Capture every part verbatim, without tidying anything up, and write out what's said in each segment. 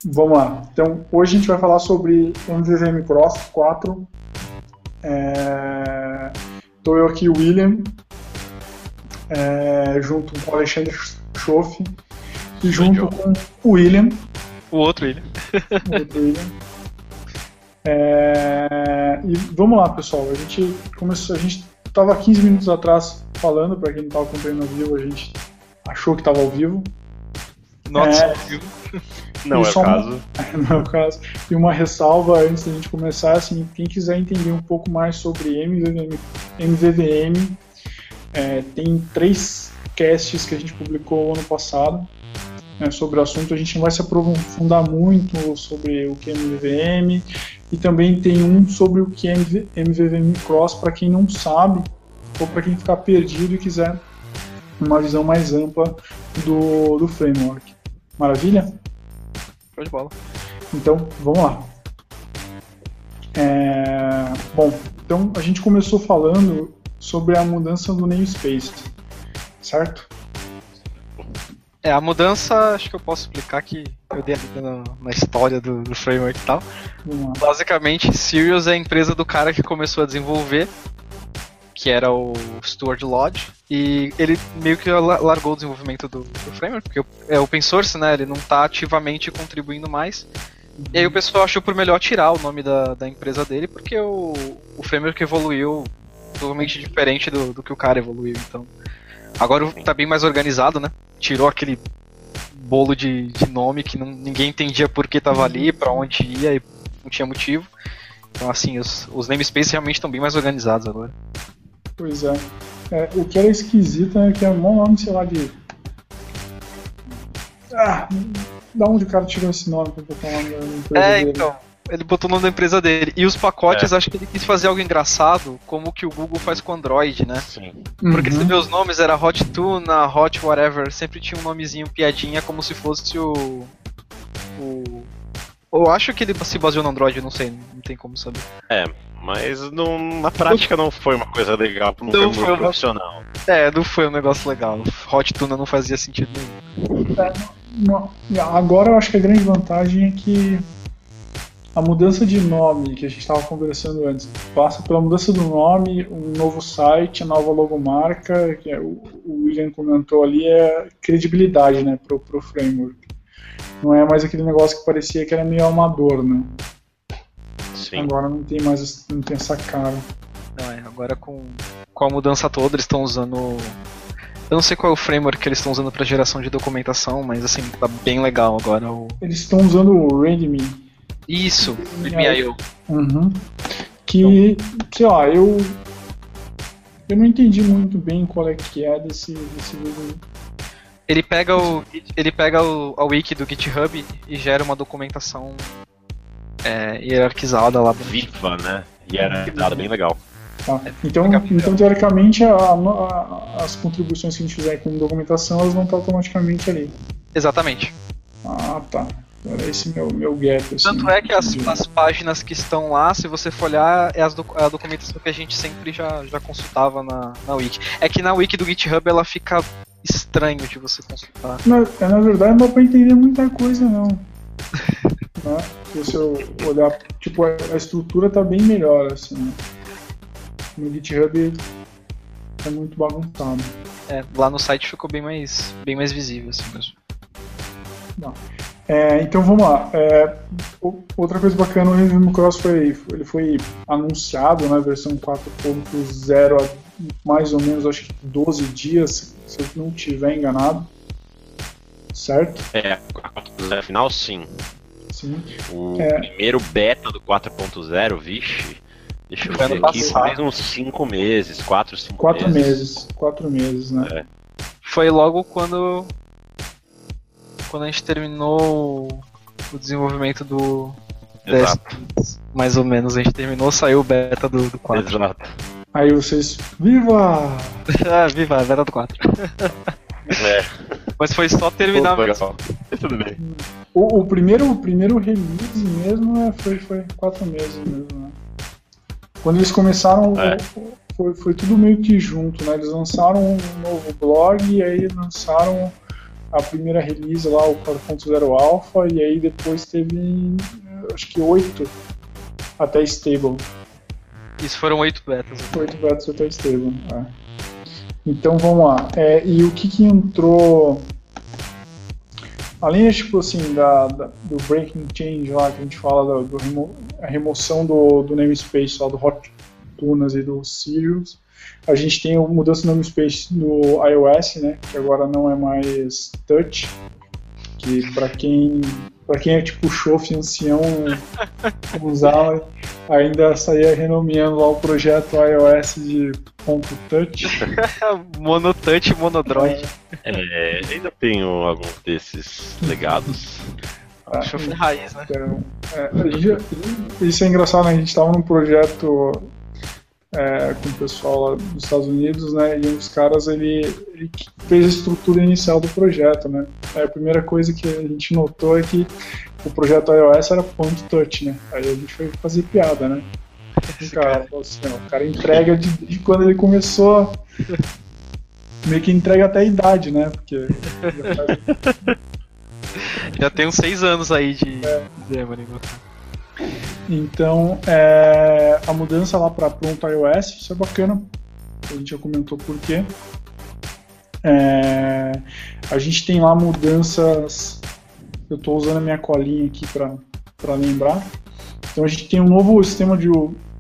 Vamos lá. Então, hoje a gente vai falar sobre M V V M Cross quatro. Estou é... eu aqui, o William, é... junto com o Alexandre Schoff e junto com o William. O outro William. O outro William. É... E vamos lá, pessoal. A gente começou, a gente estava quinze minutos atrás falando, para quem não estava acompanhando ao vivo, a gente achou que estava ao vivo. Nossa, é... ao vivo. Não é o caso. Uma, não é o caso. E uma ressalva antes da gente começar, assim, quem quiser entender um pouco mais sobre M V V M, M V V M é, tem três casts que a gente publicou ano passado, né, sobre o assunto. A gente não vai se aprofundar muito sobre o que é M V V M, e também tem um sobre o que é M V V M Cross, para quem não sabe, ou para quem ficar perdido e quiser uma visão mais ampla do, do framework. Maravilha? Show de bola. Então, vamos lá. É... Bom, então a gente começou falando sobre a mudança do namespace, certo? É, a mudança, acho que eu posso explicar que eu dei a na, na história do, do framework e tal. Basicamente, Sirius é a empresa do cara que começou a desenvolver, que era o Stuart Lodge, e ele meio que largou o desenvolvimento do, do framework, porque é open source, né, ele não está ativamente contribuindo mais, uhum. E aí o pessoal achou por melhor tirar o nome da, da empresa dele, porque o, o framework evoluiu totalmente diferente do, do que o cara evoluiu, então agora está bem mais organizado, né, tirou aquele bolo de, de nome que não, ninguém entendia por que estava ali, para onde ia, e não tinha motivo, então assim, os, os namespaces realmente estão bem mais organizados agora. Pois é. é. O que era esquisito é que é um nome, sei lá, de... Ah, da onde o cara tirou esse nome pra botar o nome da empresa É, dele? então, ele botou o nome da empresa dele. E os pacotes, é. acho que ele quis fazer algo engraçado, como o que o Google faz com o Android, né? Sim. Porque uhum. você vê os nomes, era Hot Tuna, Hot Whatever, sempre tinha um nomezinho, piadinha, como se fosse o... o... Eu acho que ele se baseou no Android, não sei, não tem como saber. É, mas não, na prática não foi uma coisa legal, não, não foi muito profissional. É, não foi um negócio legal. Hot Tuna não fazia sentido nenhum. É, não, agora eu acho que a grande vantagem é que a mudança de nome que a gente estava conversando antes passa pela mudança do nome, um novo site, a nova logomarca, que é, o, o William comentou ali, é credibilidade, né, pro, pro framework. Não é mais aquele negócio que parecia que era meio amador, né? Sim. Agora não tem mais, não tem essa cara. Não, é, agora com, com a mudança toda eles estão usando... Eu não sei qual é o framework que eles estão usando para geração de documentação, mas assim, tá bem legal agora. O... Eles estão usando o README. Isso, README ponto i o. Uhum. Que, sei lá, eu... Eu não entendi muito bem qual é que é desse, desse README. Ele pega, o, ele pega o, a wiki do GitHub e gera uma documentação é, hierarquizada lá. Viva, né? Hierarquizada, bem legal. Tá. Então, então, teoricamente, a, a, as contribuições que a gente fizer com documentação, elas vão estar automaticamente ali. Exatamente. Ah, tá. Era esse meu, meu gap. Assim, Tanto é que as, as páginas que estão lá, se você for olhar, é as doc, a documentação que a gente sempre já, já consultava na, na wiki. É que na wiki do GitHub ela fica estranho de você consultar. Na, na verdade, não dá pra entender muita coisa, não. Né? Se você olhar, tipo, a, a estrutura tá bem melhor, assim, né? No GitHub é muito bagunçado. É, lá no site ficou bem mais, bem mais visível, assim mesmo. Não. É, então vamos lá. É, outra coisa bacana, o M V V M Cross foi, ele foi anunciado na versão quatro ponto zero há mais ou menos, acho que doze dias, se eu não estiver enganado. Certo? É, a quatro ponto zero final, sim. Sim. O é... primeiro beta do quatro ponto zero, vixe, deixa eu ver aqui, faz uns cinco meses, quatro, cinco quatro meses. meses. Quatro meses, né? É. Foi logo quando quando a gente terminou o desenvolvimento do Exato. dez, mais ou menos, a gente terminou, saiu o beta do, do quatro. Exato. Aí vocês, viva! Ah, viva, a beta do quatro. É. Mas foi só terminar Pô, mesmo. Tudo bem. O, o, primeiro, o primeiro release mesmo é, foi, foi quatro meses mesmo, né? Quando eles começaram, É. foi, foi tudo meio que junto, né? Eles lançaram um novo blog e aí lançaram a primeira release lá, o quatro ponto zero Alpha, e aí depois teve, acho que oito até stable. Isso foram oito betas. Oito betas até stable, é. Então vamos lá. É, e o que, que entrou, além tipo assim, da, da, do breaking change lá, que a gente fala, da do remo, a remoção do, do namespace lá, do Hot Tunas e do Sirius, a gente tem a mudança no namespace no iOS, né, que agora não é mais touch, que para quem para quem é tipo chofe ancião usava, ainda saía renomeando lá o projeto iOS de ponto touch. Monotouch e monodroid. É, ainda tenho alguns desses legados. Ah, chofe raiz, né? Então, é, a gente, isso é engraçado, né? A gente estava num projeto é, com o pessoal lá dos Estados Unidos, né? E um dos caras, ele, ele fez a estrutura inicial do projeto, né? Aí a primeira coisa que a gente notou é que o projeto iOS era ponto touch, né? Aí a gente foi fazer piada, né? O cara, falou assim, ó, o cara entrega de, de quando ele começou, meio que entrega até a idade, né? Porque já, faz... já tem uns seis anos aí de é. Xamarin. Então, é, a mudança lá para pronto iOS, isso é bacana, a gente já comentou por quê. É, a gente tem lá mudanças, eu estou usando a minha colinha aqui para lembrar. Então a gente tem um novo sistema de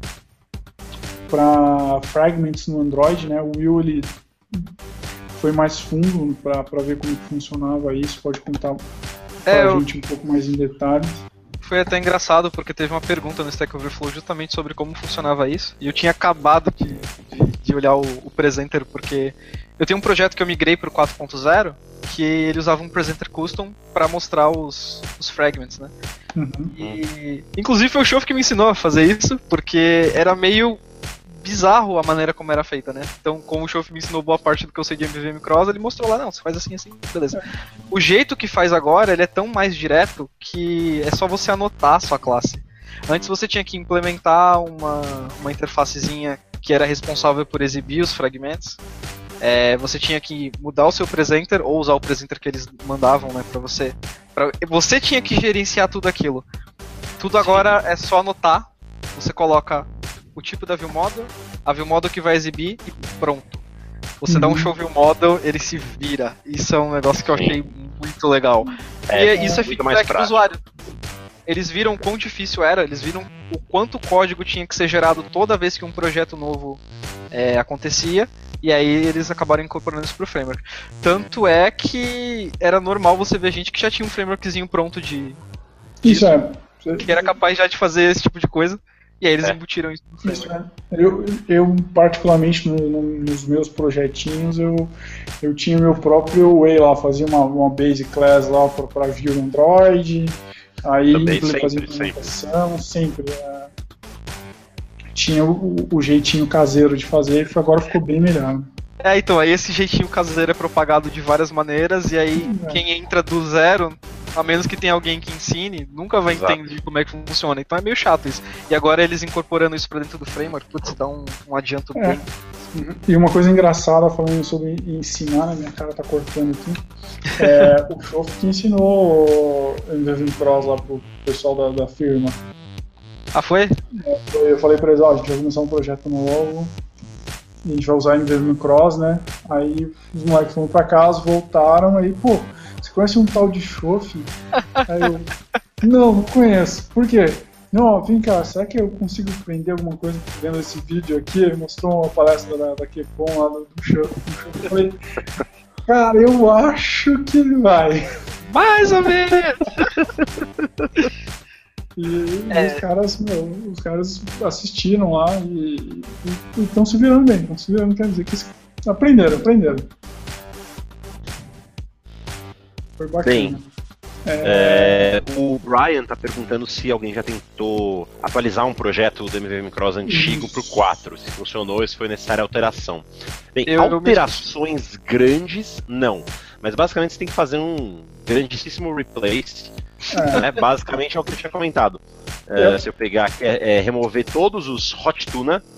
para fragments no Android, né? O Will ele foi mais fundo para ver como funcionava isso, pode contar para é, a eu... gente um pouco mais em detalhes. Foi até engraçado, porque teve uma pergunta no Stack Overflow justamente sobre como funcionava isso, e eu tinha acabado de, de, de olhar o, o presenter, porque eu tenho um projeto que eu migrei para o quatro ponto zero, que ele usava um presenter custom para mostrar os, os fragments, né? Uhum. E, inclusive foi o Shof que me ensinou a fazer isso, porque era meio bizarro a maneira como era feita, né? Então, como o Shof me ensinou boa parte do que eu sei de M V V M Cross, ele mostrou lá, não, você faz assim, assim, beleza. O jeito que faz agora, ele é tão mais direto que é só você anotar a sua classe. Antes você tinha que implementar uma, uma interfacezinha que era responsável por exibir os fragmentos. É, você tinha que mudar o seu presenter ou usar o presenter que eles mandavam, né, pra você. Pra, você tinha que gerenciar tudo aquilo. Tudo agora é só anotar. Você coloca o tipo da viewModel, a viewModel que vai exibir e pronto. Você uhum. dá um show viewModel, ele se vira. Isso é um negócio que eu achei muito legal. É, e isso é feedback do usuário. Eles viram quão difícil era, eles viram o quanto código tinha que ser gerado toda vez que um projeto novo é, acontecia. E aí eles acabaram incorporando isso pro framework. Tanto é que era normal você ver gente que já tinha um frameworkzinho pronto de... Isso é. Que era capaz já de fazer esse tipo de coisa. E aí eles é. embutiram isso no framework. Isso é. eu, eu, particularmente, no, no, nos meus projetinhos, eu, eu tinha meu próprio way lá. Fazia uma, uma base class lá pra, pra view no Android. Aí Também fazia implementação, sempre. sempre é. Tinha o, o jeitinho caseiro de fazer, agora ficou bem melhor. É, então, aí esse jeitinho caseiro é propagado de várias maneiras, e aí é. quem entra do zero, a menos que tenha alguém que ensine, nunca vai Exato. entender como é que funciona. Então é meio chato isso. E agora eles incorporando isso pra dentro do framework, putz, dá um, um adianto é. bem. E uma coisa engraçada, falando sobre ensinar, né, minha cara tá cortando aqui, é, o Shof que ensinou o M V V M Cross lá pro pessoal da, da firma. Ah, foi? Eu falei pra eles, ó, a gente vai começar um projeto novo, e a gente vai usar M V V M Cross, né? Aí os moleques foram pra casa, voltaram, aí, pô, você conhece um tal de Shof? Aí eu, não, não conheço. Por quê? Não, ó, vem cá, será que eu consigo aprender alguma coisa vendo esse vídeo aqui? Ele mostrou uma palestra da, da Kepon lá do, do Shof. Eu falei, cara, eu acho que ele vai. Mais ou menos! E é. os caras, meu, os caras assistiram lá e estão se virando bem, estão se virando, quer dizer que aprenderam, aprenderam. Foi bacana. Bem, é... É, o Brian tá perguntando se alguém já tentou atualizar um projeto do M V V M Cross antigo pro quatro, se funcionou, se foi necessária alteração. Bem, eu, alterações eu me... grandes, não. Mas basicamente você tem que fazer um grandíssimo replace. É. Né? Basicamente é o que eu tinha comentado. É, se eu pegar, é, é, remover todos os hot tuna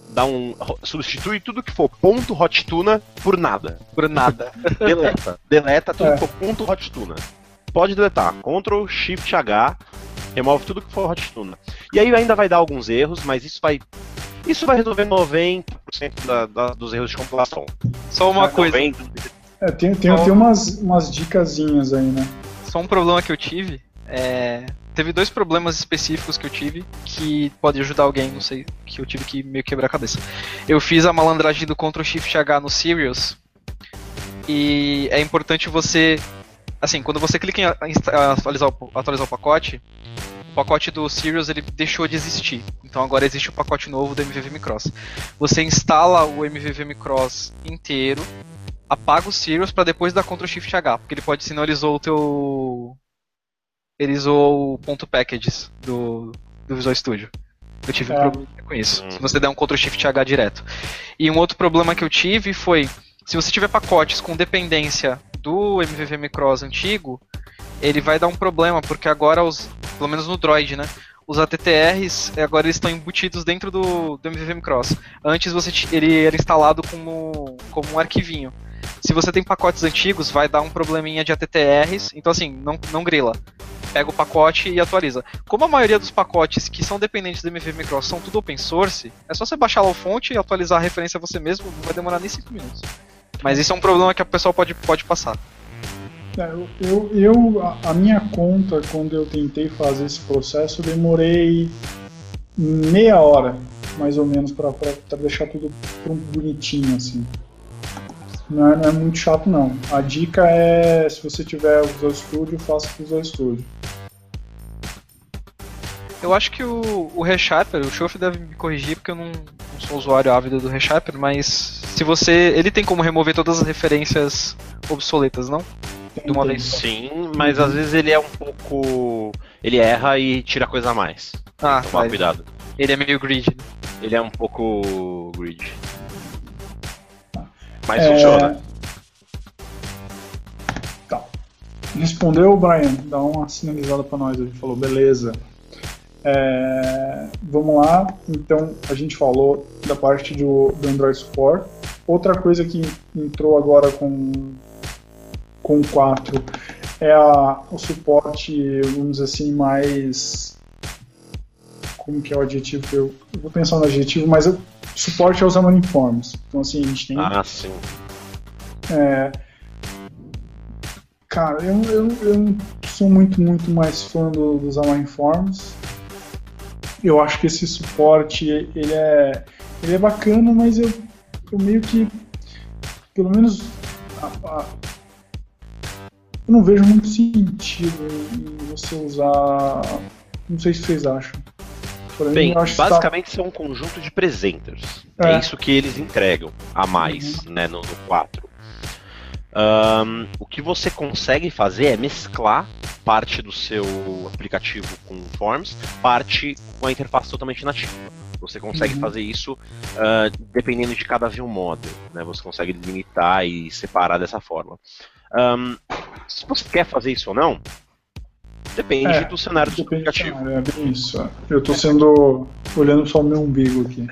dá um, substitui tudo que for ponto hot tuna por nada. Por nada. Deleta. Deleta tudo é. que for ponto hot tuna. Pode deletar. Ctrl Shift H, remove tudo que for hot tuna. E aí ainda vai dar alguns erros, mas isso vai isso vai resolver noventa por cento da, da, dos erros de compilação. Só uma é, coisa. noventa É, tem, tem, tem umas, umas dicasinhas aí, né? Só um problema que eu tive, é... teve dois problemas específicos que eu tive, que pode ajudar alguém, não sei, que eu tive que meio quebrar a cabeça. Eu fiz a malandragem do Ctrl Shift H no Serious, e é importante você, assim, quando você clica em atualizar o, atualizar o pacote, o pacote do Serious ele deixou de existir, então agora existe o pacote novo do M V V M Cross. Você instala o M V V M Cross inteiro, apaga o Serious para depois dar Ctrl Shift H, porque ele pode sinalizar o teu... ele usou o ponto packages do, do Visual Studio. Eu tive é. um problema com isso, se você der um Ctrl Shift H direto. E um outro problema que eu tive foi, se você tiver pacotes com dependência do M V V M Cross antigo, ele vai dar um problema, porque agora, os, pelo menos no Droid, né, os A T T Rs agora eles estão embutidos dentro do, do M V V M Cross. Antes você, ele era instalado como, como um arquivinho. Se você tem pacotes antigos, vai dar um probleminha de A T T Rs, então assim, não, não grila. Pega o pacote e atualiza. Como a maioria dos pacotes que são dependentes do M V V M Cross são tudo open source, é só você baixar lá o fonte e atualizar a referência você mesmo, não vai demorar nem cinco minutos. Mas isso é um problema que a pessoa pode, pode passar. É, eu, eu, a minha conta, quando eu tentei fazer esse processo, eu demorei meia hora, mais ou menos, para deixar tudo bonitinho, assim. Não é, não é muito chato, não. A dica é, se você tiver o Visual Studio, faça o Visual Studio. Eu acho que o, o ReSharper, o Schoff deve me corrigir, porque eu não, não sou usuário ávido do ReSharper, mas se você... ele tem como remover todas as referências obsoletas, não? De uma vez só. Sim, mas uhum. às vezes ele é um pouco... ele erra e tira coisa a mais. Ah, tomar cuidado. Ele é meio grid. Ele é um pouco grid. Mas é... funciona. Tá. Respondeu, Brian? Dá uma sinalizada pra nós. Ele falou, beleza. É... Vamos lá. Então, a gente falou da parte do, do Android Support. Outra coisa que entrou agora com, com o quatro é a, o suporte, vamos dizer assim, mais... como que é o adjetivo que eu... eu vou pensar no adjetivo, mas o suporte aos Xamarin Forms. Então, assim, a gente tem... Ah, sim. É... Cara, eu, eu, eu sou muito, muito mais fã do, dos Xamarin Forms. Eu acho que esse suporte, ele é, ele é bacana, mas eu, eu meio que, pelo menos, a, a, eu não vejo muito sentido em você usar... Não sei se vocês acham. Bem, basicamente tá... são um conjunto de presenters. É, é isso que eles entregam a mais, uhum. né, no, no quatro. Um, o que você consegue fazer é mesclar parte do seu aplicativo com Forms, parte com a interface totalmente nativa. Você consegue uhum. fazer isso uh, dependendo de cada view model, né? Você consegue limitar e separar dessa forma. Um, se você quer fazer isso ou não, depende é, do cenário do aplicativo. É bem isso. Eu tô sendo... olhando só o meu umbigo aqui.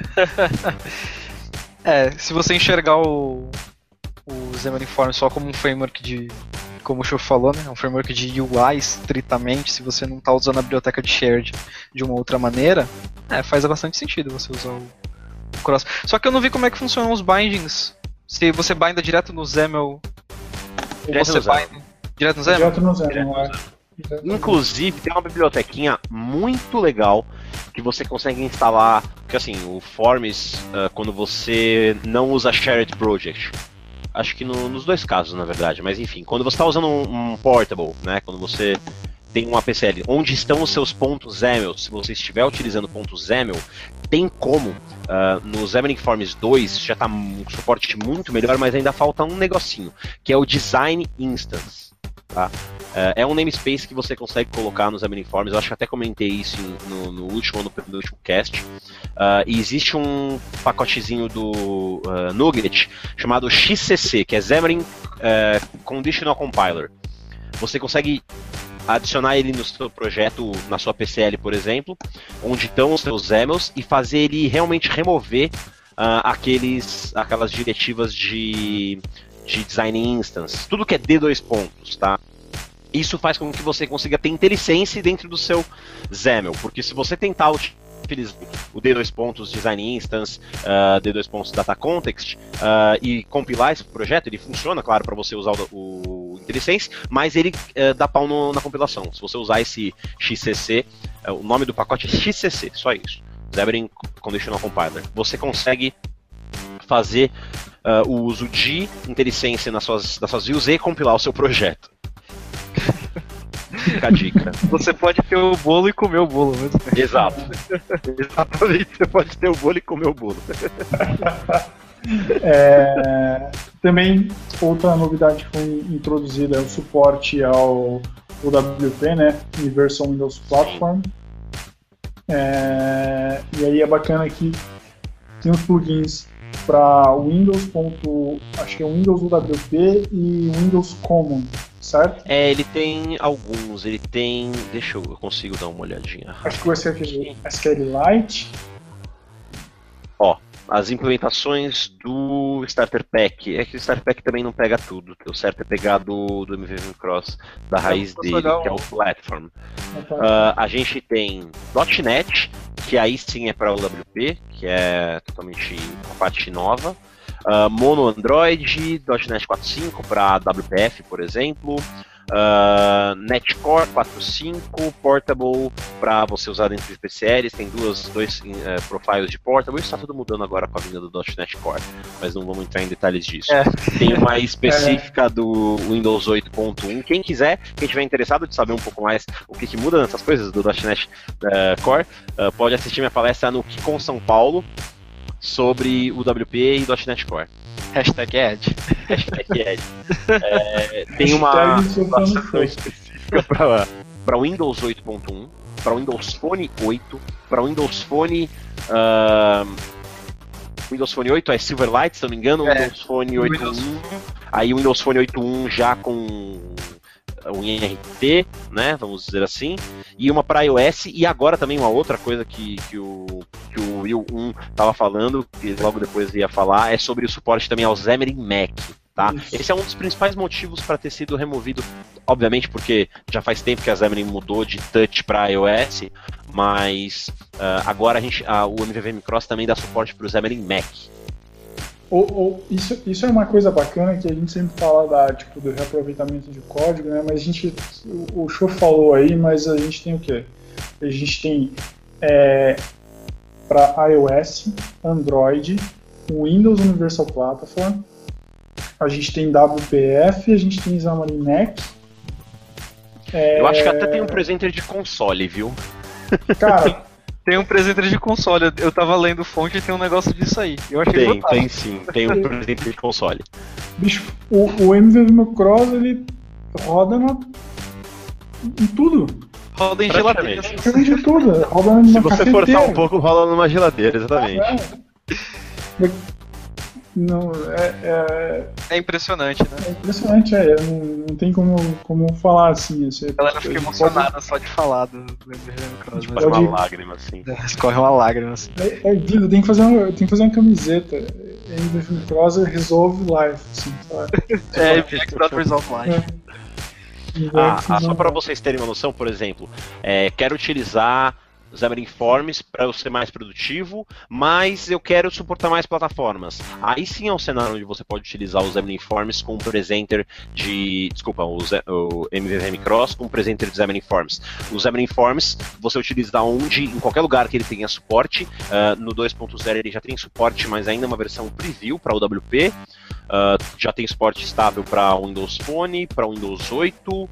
É, se você enxergar o, o Xamarin Forms só como um framework de... como o Schoff falou, né? Um framework de U I estritamente, se você não tá usando a biblioteca de shared de uma outra maneira, é, faz bastante sentido você usar o, o cross. Só que eu não vi como é que funcionam os bindings. Se você binda direto no XAML, ou você binda direto no XAML? Direto no XAML, é. Inclusive, tem uma bibliotequinha muito legal que você consegue instalar, porque assim, o Forms, uh, quando você não usa Shared Project, acho que no, nos dois casos, na verdade, mas enfim, quando você está usando um, um Portable, né, quando você tem um A P C L, onde estão os seus pontos XAML, se você estiver utilizando pontos XAML, tem como, uh, no Xamarin Forms dois, já está um suporte muito melhor, mas ainda falta um negocinho, que é o Design Instance. Tá? Uh, é um namespace que você consegue colocar nos Xamarin Forms. Eu acho que até comentei isso no, no último no, no último cast. Uh, e existe um pacotezinho do uh, Nugget chamado X C C, que é Xamarin uh, Conditional Compiler. Você consegue adicionar ele no seu projeto, na sua P C L, por exemplo, onde estão os seus XAMLs, e fazer ele realmente remover uh, aqueles, aquelas diretivas de, de design instance, tudo que é D dois pontos, tá? Isso faz com que você consiga ter IntelliSense dentro do seu XAML, porque se você tentar utilizar o D dois pontos design instance, uh, D dois pontos data context uh, e compilar esse projeto, ele funciona, claro, para você usar o, o IntelliSense, mas ele uh, dá pau no, na compilação. Se você usar esse X C C, uh, o nome do pacote é X C C, só isso, Xamarin Conditional Compiler, você consegue fazer uh, o uso de IntelliSense nas suas, nas suas views e compilar o seu projeto. Fica a dica. Você pode ter o bolo e comer o bolo mesmo. Exato. Exatamente, você pode ter o bolo e comer o bolo. É, também, outra novidade que foi introduzida é o suporte ao U W P, né? Universal Windows Platform. É, e aí é bacana que tem os plugins para Windows. Acho que é Windows U W P e Windows Common, certo? É, ele tem alguns, ele tem... Deixa eu, eu consigo dar uma olhadinha. Acho que o S Q Lite. Ó, as implementações do Starter Pack. É que o Starter Pack também não pega tudo. O certo é pegar do, do M V V M Cross, da raiz dele, que é o Platform. Uh, a gente tem .NET, que aí sim é para o U W P, que é totalmente uma parte nova. Uh, Mono Android, .NET quatro ponto cinco para W P F, por exemplo. Uh, Netcore quatro ponto cinco, Portable para você usar dentro de P C Ls. Tem duas, dois uh, profiles de Portable. Isso está tudo mudando agora com a vinda do .NET Core, mas não vamos entrar em detalhes disso. É. Tem uma específica é. do Windows oito ponto um. Quem quiser, quem estiver interessado de saber um pouco mais o que, que muda nessas coisas do .NET uh, Core, uh, pode assistir minha palestra no KiCon São Paulo sobre o W P e .NET Core. Hashtag Ed. Hashtag Ed. É, tem uma situação específica para Windows oito ponto um, para Windows Phone oito, para Windows Phone... Uh, Windows Phone oito é Silverlight, se não me engano, é. Windows Phone oito ponto um, aí o Windows Phone oito ponto um já com o N R T, né, vamos dizer assim, e uma para iOS, e agora também uma outra coisa que, que o que o Will um estava falando, que logo depois ia falar, é sobre o suporte também ao Xamarin Mac, tá? Isso. Esse é um dos principais motivos para ter sido removido, obviamente porque já faz tempo que a Xamarin mudou de touch para iOS, mas uh, agora a gente, uh, o M V V M Cross também dá suporte para o Xamarin Mac. Ou, ou, isso, isso é uma coisa bacana que a gente sempre fala da, tipo, do reaproveitamento de código, né? Mas a gente, o, o Show falou aí, mas a gente tem o quê? A gente tem é, para iOS, Android, Windows Universal Platform, a gente tem W P F, a gente tem Xamarin Mac. É... Eu acho que até tem um presenter de console, viu? Cara... Tem um presenter de console, eu tava lendo fonte e tem um negócio disso aí. Eu achei tem, tem sim, tem um presenter de console. Bicho, o, o M V V M Cross, ele roda na... em tudo. Roda em geladeira. Praticamente de tudo, roda na Se você forçar um pouco, roda numa geladeira, exatamente. Ah, é. Não, é, é... é impressionante, né? É impressionante, é. Não, não tem como, como falar assim. Assim, a galera fica emocionada pode... só de falar do M V V M Cross. Escorre uma pode... lágrima, assim. Escorre uma lágrima, assim. É, é vida, tem que fazer uma, tem que fazer uma camiseta. M V V M Cross resolve life, assim, sabe? É, M V V M Cross resolve life. É. Ah, ah, só para vocês terem uma noção, por exemplo, é, quero utilizar Xamarin Forms para eu ser mais produtivo, mas eu quero suportar mais plataformas. Aí sim é um cenário onde você pode utilizar o Xamarin Forms com um presenter de... Desculpa, o, Z, o M V V M Cross com um presenter de Xamarin Forms. O Xamarin Forms você utiliza onde, em qualquer lugar que ele tenha suporte. Uh, no dois ponto zero ele já tem suporte, mas ainda é uma versão preview para o W P. Uh, já tem suporte estável para Windows Phone, para Windows oito,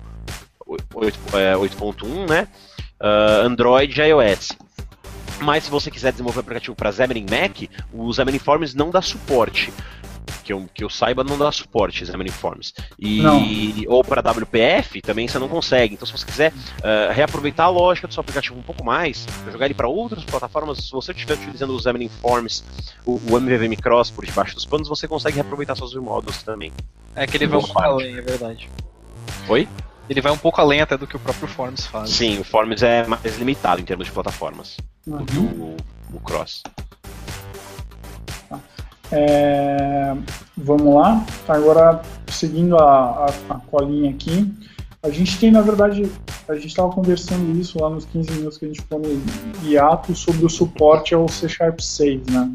oito ponto um, né? Uh, Android e iOS. Mas se você quiser desenvolver um aplicativo para Xamarin Mac, o Xamarin Forms não dá suporte. Que eu, que eu saiba, não dá suporte Xamarin Forms. E, ou para W P F também você não consegue. Então, se você quiser uh, reaproveitar a lógica do seu aplicativo um pouco mais, jogar ele para outras plataformas, se você estiver utilizando o Xamarin Forms, o, o M V V M Cross por debaixo dos panos, você consegue reaproveitar seus modos também. É que ele vai um pouco além, é verdade. Oi? Ele vai um pouco além até do que o próprio Forms faz. Sim, o Forms é mais limitado em termos de plataformas uhum. do que o, o Cross. Ah, É, vamos lá, agora seguindo a, a, a colinha aqui, a gente tem, na verdade, a gente estava conversando isso lá nos quinze minutos que a gente ficou no hiato sobre o suporte ao C Sharp seis, né?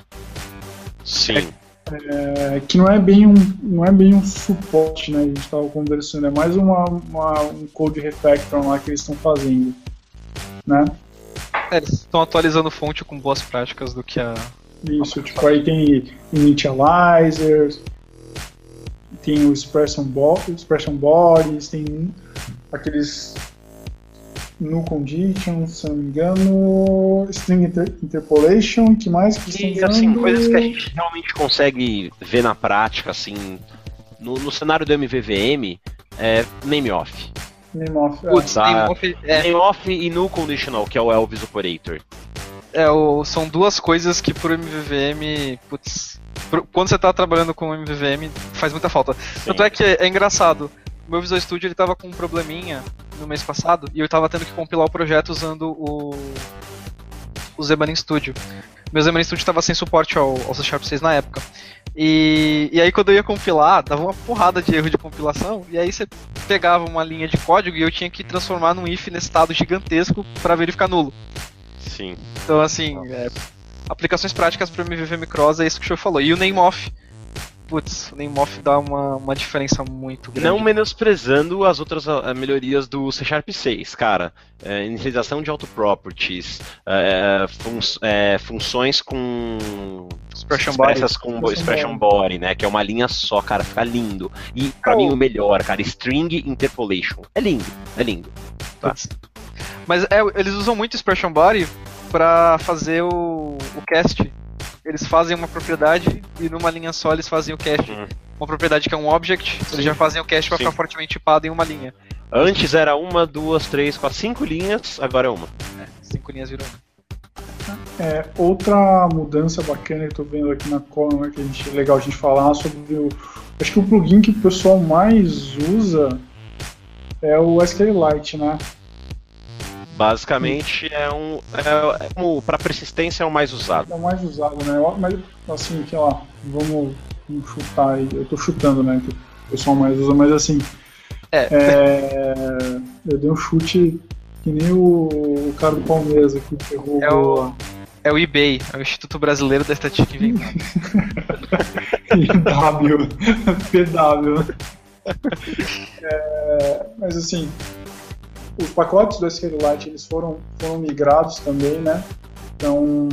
Sim. É, que não é bem um, não é bem um suporte, né? A gente estava conversando, é mais uma, uma, um code refactor lá que eles estão fazendo, né? É, eles estão atualizando fonte com boas práticas do que a... Isso, tipo, aí tem initializers, tem o expression, bo expression bodies, tem aqueles null conditions, se não me engano, string inter interpolation, que mais que e, estão assim, coisas que a gente realmente consegue ver na prática, assim, no, no cenário do M V V M, é name off. Name off, Putz, é. Name, off é. Name off e null conditional, que é o Elvis operator. É, o, são duas coisas que pro M V V M, putz, pro, quando você tá trabalhando com o M V V M, faz muita falta. Sim. Tanto é que é, é engraçado, o meu Visual Studio ele tava com um probleminha no mês passado, e eu tava tendo que compilar o projeto usando o, o Xamarin Studio. Meu Xamarin Studio tava sem suporte ao, ao C Sharp seis na época. E, e aí quando eu ia compilar, dava uma porrada de erro de compilação, e aí você pegava uma linha de código e eu tinha que transformar num if nestado gigantesco para verificar nulo. Sim. Então, assim, é, aplicações práticas para o M V V M Cross é isso que o senhor falou. E o nameoff, putz, o nameoff dá uma, uma diferença muito grande. Não menosprezando as outras uh, melhorias do C Sharp seis, cara. É, inicialização de auto-properties, é, fun é, funções com expression expressas body. com expression body, né? Que é uma linha só, cara, fica lindo. E pra oh. mim o melhor, cara, string interpolation. É lindo, é lindo. Tá? Mas é, eles usam muito expression body pra fazer o, o cast. Eles fazem uma propriedade e numa linha só eles fazem o cast. Hum. Uma propriedade que é um object, Sim. eles já fazem o cast pra Sim. ficar fortemente tipado em uma linha. Antes era uma, duas, três, quatro, cinco linhas, agora é uma. É, cinco linhas virou uma. É, outra mudança bacana que eu tô vendo aqui na coluna, que a gente, é legal a gente falar sobre o... Acho que o plugin que o pessoal mais usa é o SQLite, né? Basicamente é um. É, é, para persistência é o mais usado. É o mais usado, né? Mas assim, sei lá, vamos, vamos chutar aí. Eu tô chutando, né? Que o pessoal mais usa, mas assim. É. é eu dei um chute que nem o, o cara do Palmeiras aqui que errou. É o, é o eBay, é o Instituto Brasileiro da Estatística Inventado. W. P W. É, mas assim. Os pacotes do SQLite eles foram, foram migrados também, né? Então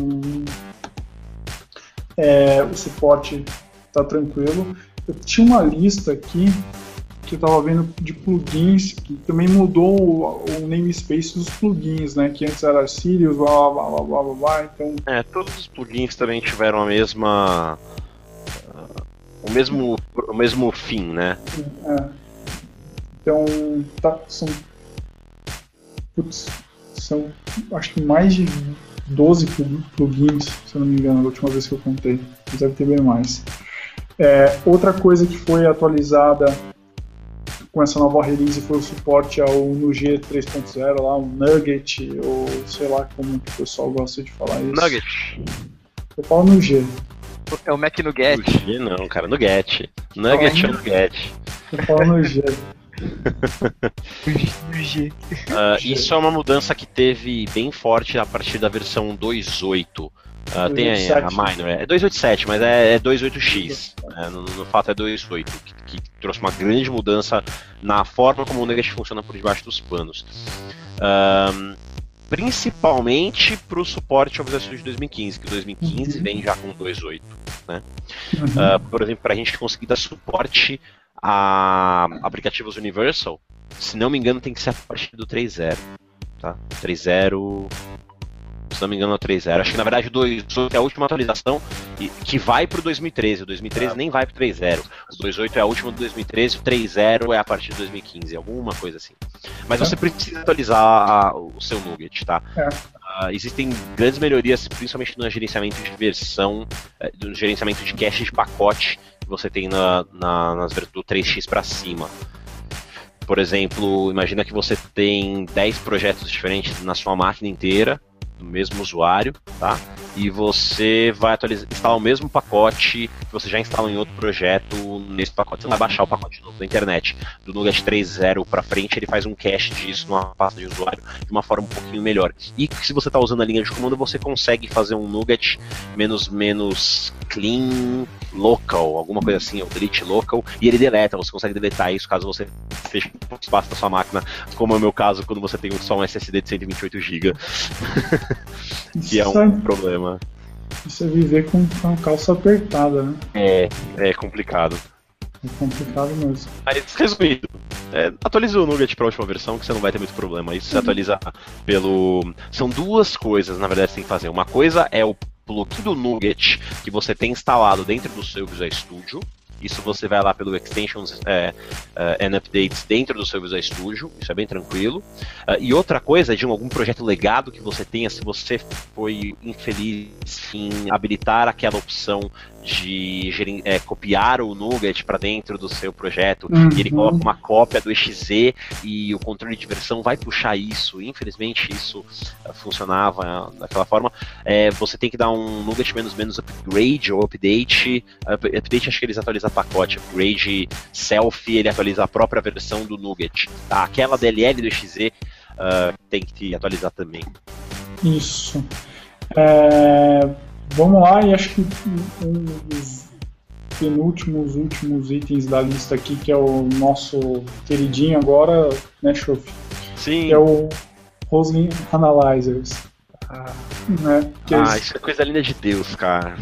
é, o suporte está tranquilo. Eu tinha uma lista aqui que eu estava vendo de plugins que também mudou o, o namespace dos plugins, né? Que antes era Sirius, blá blá blá blá blá blá. Então... É, todos os plugins também tiveram a mesma uh, o mesmo o mesmo fim, né? É. Então tá, são Putz, são acho que mais de doze plugins, se eu não me engano, da última vez que eu contei. Deve ter bem mais. É, outra coisa que foi atualizada com essa nova release foi o suporte ao Nuget três ponto zero, lá, o Nugget, ou sei lá como que o pessoal gosta de falar isso. Nugget. Eu falo Nuget. É o Mac Nugget. Nuget não, cara, Nugget. Nugget é o Nugget. Eu falo Nuget. uh, isso é uma mudança que teve bem forte a partir da versão dois ponto oito. Uh, tem a, a minor, é dois ponto oito sete, mas é, é dois ponto oito x. É, no, no fato é dois ponto oito, que, que trouxe uma grande mudança na forma como o Nugget funciona por debaixo dos panos. Uh, principalmente para o suporte ao Visual Studio dois mil e quinze, que o dois mil e quinze uhum. vem já com dois ponto oito. Né? Uhum. Uh, por exemplo, para a gente conseguir dar suporte a aplicativos Universal, se não me engano, tem que ser a partir do três ponto zero, tá? três ponto zero, se não me engano, é o três ponto zero. Acho que na verdade o dois ponto oito é a última atualização que vai pro dois mil e treze. O dois mil e treze é. nem vai pro três ponto zero. O dois ponto oito é a última do dois mil e treze, o três ponto zero é a partir de dois mil e quinze, alguma coisa assim. Mas é. você precisa atualizar a, o seu Nugget, tá? É. Uh, existem grandes melhorias, principalmente no gerenciamento de versão, uh, no gerenciamento de cache de pacote que você tem na, na, nas do três x para cima. Por exemplo, imagina que você tem dez projetos diferentes na sua máquina inteira do mesmo usuário, tá? E você vai atualizar, instalar o mesmo pacote que você já instalou em outro projeto nesse pacote. Você não vai baixar o pacote novo da internet. Do Nougat três ponto zero para frente, ele faz um cache disso numa pasta de usuário de uma forma um pouquinho melhor. E se você está usando a linha de comando, você consegue fazer um Nougat menos, menos clean local, alguma coisa assim, ou delete local, e ele deleta, você consegue deletar isso caso você feche o espaço da sua máquina, como é o meu caso, quando você tem só um S S D de cento e vinte e oito gigas. Que é um problema. Isso é viver com a calça apertada, né? É, é complicado. É complicado mesmo. Mas, resumindo, é, atualiza o Nougat para a última versão que você não vai ter muito problema. Isso você atualiza pelo... São duas coisas, na verdade, que você tem que fazer. Uma coisa é o plugin do Nougat que você tem instalado dentro do seu Visual Studio. Isso você vai lá pelo Extensions é, uh, and Updates dentro do seu Visual Studio, isso é bem tranquilo. Uh, e outra coisa é de algum projeto legado que você tenha, se você foi infeliz em habilitar aquela opção de é, copiar o Nougat para dentro do seu projeto, uhum. E ele coloca uma cópia do E X E e o controle de versão vai puxar isso. Infelizmente isso uh, funcionava uh, daquela forma. É, você tem que dar um Nougat menos menos upgrade ou update. Uh, update acho que eles atualizam pacote, upgrade selfie, ele atualiza a própria versão do Nougat. Tá? Aquela D L L do E X E uh, tem que te atualizar também. Isso. É, vamos lá, e acho que um dos penúltimos, últimos itens da lista aqui, que é o nosso queridinho agora, né, Chof? Sim. Que é o Roslyn Analyzers. Ah, né? que ah é isso é coisa linda de Deus, cara.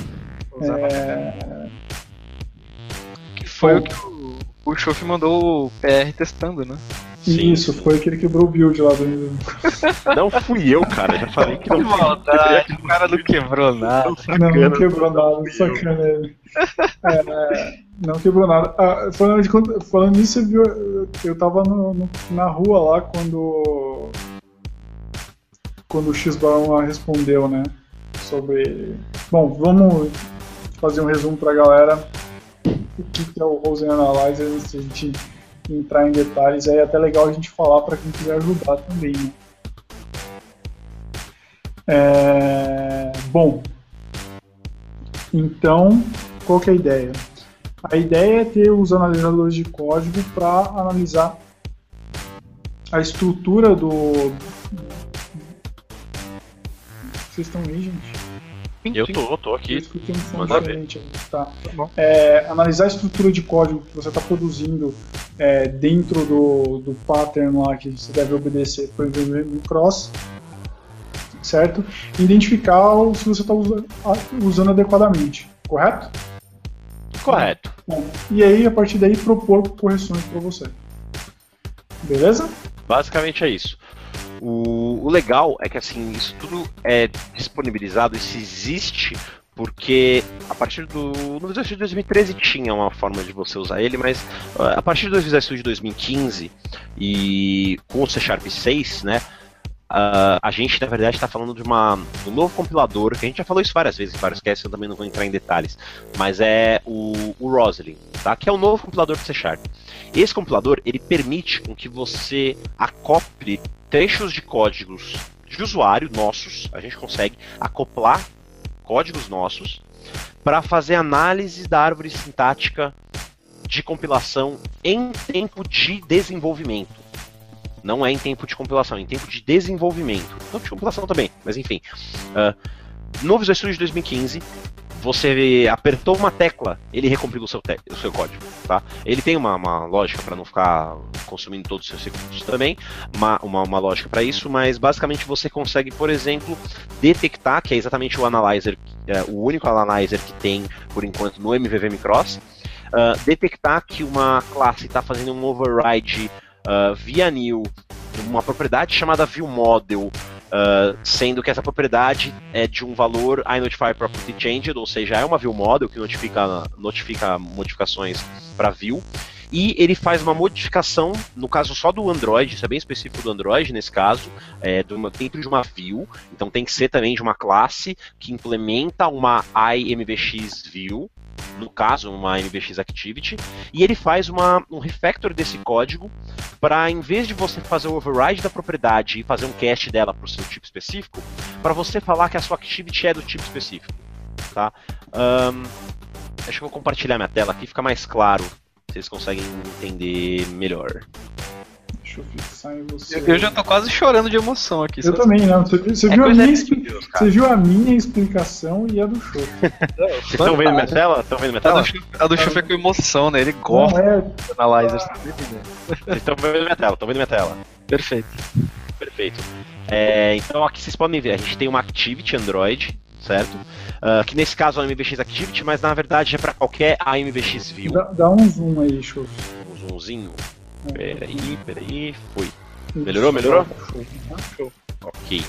É... Foi o que o, o Chof mandou o P R testando, né? Sim, isso, sim. Foi aquele que quebrou o build lá do... Não fui eu, cara, já falei que não fui eu. O cara não quebrou nada. Não, não quebrou nada, sacana ele. É, não quebrou nada. Ah, falando, de, falando nisso, viu, eu tava no, no, na rua lá quando quando o X-Barão respondeu, né, sobre... Bom, vamos fazer um resumo pra galera. O que é o Roslyn Analyzer, se a gente entrar em detalhes, aí é até legal a gente falar para quem quiser ajudar também, né? É... Bom, então, qual que é a ideia? A ideia é ter os analisadores de código para analisar a estrutura do... Vocês estão aí, gente? Eu tô, tô aqui. Manda ver. Tá. Tá bom. É, analisar a estrutura de código que você está produzindo é, dentro do, do pattern lá que você deve obedecer para o M V V M Cross, certo? Identificar se você está usando, usando adequadamente, correto? Correto. Bom, e aí, a partir daí, propor correções para você. Beleza? Basicamente é isso. O, o legal é que assim, isso tudo é disponibilizado, isso existe porque a partir do... No Visual Studio dois mil e treze tinha uma forma de você usar ele, mas uh, a partir do Visual Studio dois mil e quinze e com o C Sharp seis, né, Uh, a gente, na verdade, está falando de, uma, de um novo compilador, que a gente já falou isso várias vezes, em vários casts, eu também não vou entrar em detalhes, mas é o, o Roslyn, tá? Que é o novo compilador do C Sharp. Esse compilador, ele permite com que você acople trechos de códigos de usuário nossos, a gente consegue acoplar códigos nossos para fazer análise da árvore sintática de compilação em tempo de desenvolvimento. Não é em tempo de compilação, é em tempo de desenvolvimento. Tempo de compilação também, mas enfim. Uh, no Visual Studio dois mil e quinze, você apertou uma tecla, ele recompila o seu, o seu código. Tá? Ele tem uma, uma lógica para não ficar consumindo todos os seus recursos também, uma, uma, uma lógica para isso, mas basicamente você consegue, por exemplo, detectar, que é exatamente o analyzer, uh, o único analyzer que tem, por enquanto, no M V V M Cross, uh, detectar que uma classe está fazendo um override Uh, via new, uma propriedade chamada viewModel, uh, sendo que essa propriedade é de um valor iNotifyPropertyChanged, ou seja, é uma viewModel que notifica, notifica modificações para view, e ele faz uma modificação, no caso só do Android, isso é bem específico do Android nesse caso, é, de uma, dentro de uma view, então tem que ser também de uma classe que implementa uma iMVX view no caso uma M V X Activity, e ele faz uma, um refactor desse código para, em vez de você fazer o override da propriedade e fazer um cache dela para o seu tipo específico, para você falar que a sua Activity é do tipo específico. Tá? Um, acho que eu vou compartilhar minha tela aqui, fica mais claro, vocês conseguem entender melhor. Deixa eu fixar em você. Eu, eu já tô quase chorando de emoção aqui. Eu também, não. Você, você, é viu, a minha expli... Deus, você viu a minha explicação e a do show. Vocês estão vendo minha tela? Estão vendo minha tela? A do show é com emoção, né? Ele gosta é... do Analyzer. Vocês estão vendo minha tela? Estão vendo minha tela? Perfeito. Perfeito. É, então aqui vocês podem ver, a gente tem uma Activity Android, certo? Uh, que nesse caso é uma M V X Activity, mas na verdade é para qualquer A M V X View. Dá, dá um zoom aí, show. Um zoomzinho. Peraí, peraí, foi. Melhorou, melhorou? Show. Ok.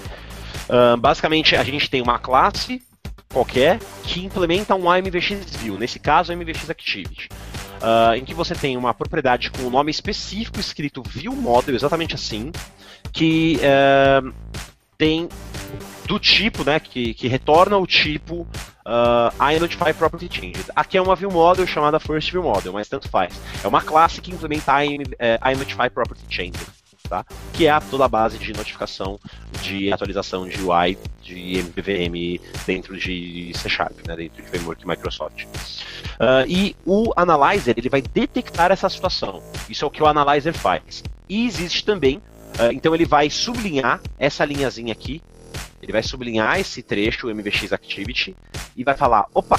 Uh, basicamente a gente tem uma classe qualquer que implementa um A M V X View, nesse caso a M V X Activity. Uh, em que você tem uma propriedade com o um nome específico escrito ViewModel, exatamente assim, que uh, tem do tipo, né, que, que retorna o tipo uh, INotifyPropertyChanged. Aqui é uma ViewModel chamada FirstViewModel, mas tanto faz. É uma classe que implementa INotifyPropertyChanged, tá? Que é a, toda a base de notificação de atualização de U I de M V M dentro de C Sharp, né, dentro de framework Microsoft. Uh, e o Analyzer ele vai detectar essa situação. Isso é o que o Analyzer faz. E existe também, uh, então ele vai sublinhar essa linhazinha aqui. Ele vai sublinhar esse trecho, o M V X Activity, e vai falar, opa,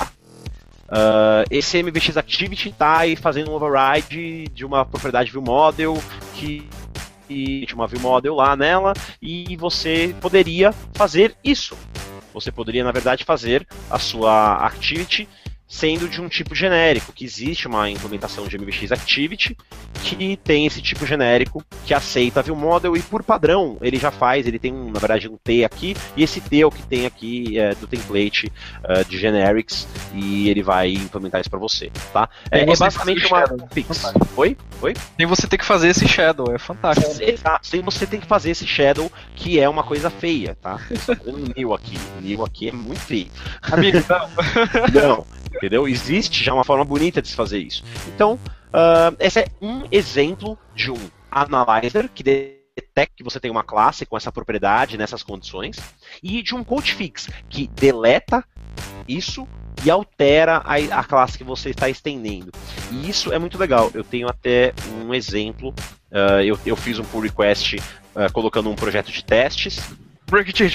uh, esse M V X Activity está aí fazendo um override de uma propriedade ViewModel, que tinha uma ViewModel lá nela, e você poderia fazer isso. Você poderia, na verdade, fazer a sua Activity sendo de um tipo genérico, que existe uma implementação de M V X Activity que tem esse tipo genérico que aceita a ViewModel e por padrão ele já faz, ele tem na verdade um T aqui e esse T é o que tem aqui é, do template uh, de generics e ele vai implementar isso para você, tá? É, é basicamente uma fix. Oi? Oi? Sem você ter que fazer esse shadow, é fantástico. Exato, sem você ter que fazer esse shadow que é uma coisa feia, tá? O new aqui, o new aqui é muito feio. Amigo, não. Não. Entendeu? Existe já uma forma bonita de se fazer isso. Então, uh, esse é um exemplo de um Analyzer que detecta que você tem uma classe com essa propriedade nessas condições e de um code fix que deleta isso e altera a, a classe que você está estendendo. E isso é muito legal. Eu tenho até um exemplo. Uh, eu, eu fiz um pull request uh, colocando um projeto de testes. Break change.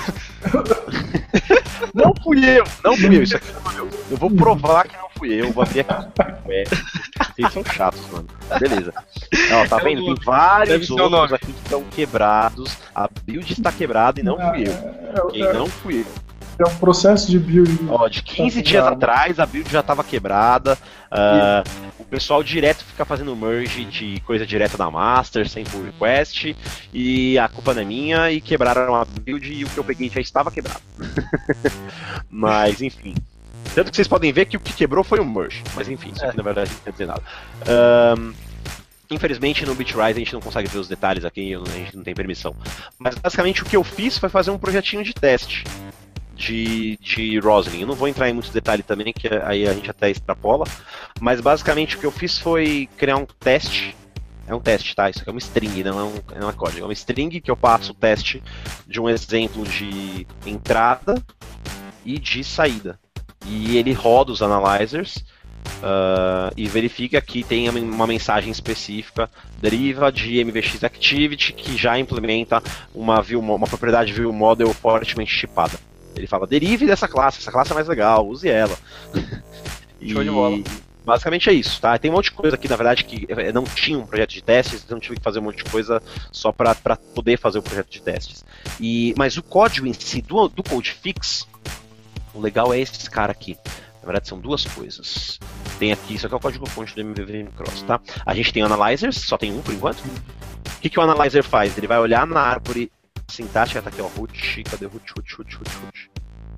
Não fui eu, não fui eu, isso aqui não fui eu. Eu vou provar que não fui eu, vou abrir aqui. É, vocês são chatos, mano. Beleza. Ó, tá vendo? Tem vários outros aqui que estão quebrados. A build está quebrada e não fui eu. Quem não fui eu. É um processo de build. Ó, de quinze tá dias atrás a build já estava quebrada. Uh, o pessoal direto fica fazendo merge de coisa direta da master, sem pull request. E a culpa não é minha. E quebraram a build e o que eu peguei já estava quebrado. Mas enfim. Tanto que vocês podem ver que o que quebrou foi o merge. Mas enfim, isso aqui na verdade não quer dizer nada. Um, Infelizmente no Bitrise a gente não consegue ver os detalhes aqui, a gente não tem permissão. Mas basicamente o que eu fiz foi fazer um projetinho de teste. De, de Roslyn. Eu não vou entrar em muitos detalhes também, que aí a gente até extrapola, mas basicamente o que eu fiz foi criar um teste. É um teste, tá? Isso aqui é uma string, não é um, não é um código. É uma string que eu passo o teste de um exemplo de entrada e de saída. E ele roda os analyzers uh, e verifica que tem uma mensagem específica deriva de M V X Activity que já implementa uma, view, uma propriedade ViewModel fortemente chipada. Ele fala, derive dessa classe, essa classe é mais legal, use ela. E show de bola. Basicamente é isso, tá? Tem um monte de coisa aqui, na verdade, que não tinha um projeto de testes, então tive que fazer um monte de coisa só para poder fazer o projeto de testes. E, mas o código em si, do, do code fix, o legal é esse cara aqui. Na verdade são duas coisas. Tem aqui, isso aqui é o código fonte do M V V M Cross, tá? A gente tem analyzers, só tem um por enquanto. O que, que o analyzer faz? Ele vai olhar na árvore sintática, tá aqui ó, root, cadê o root, root, root, root, root?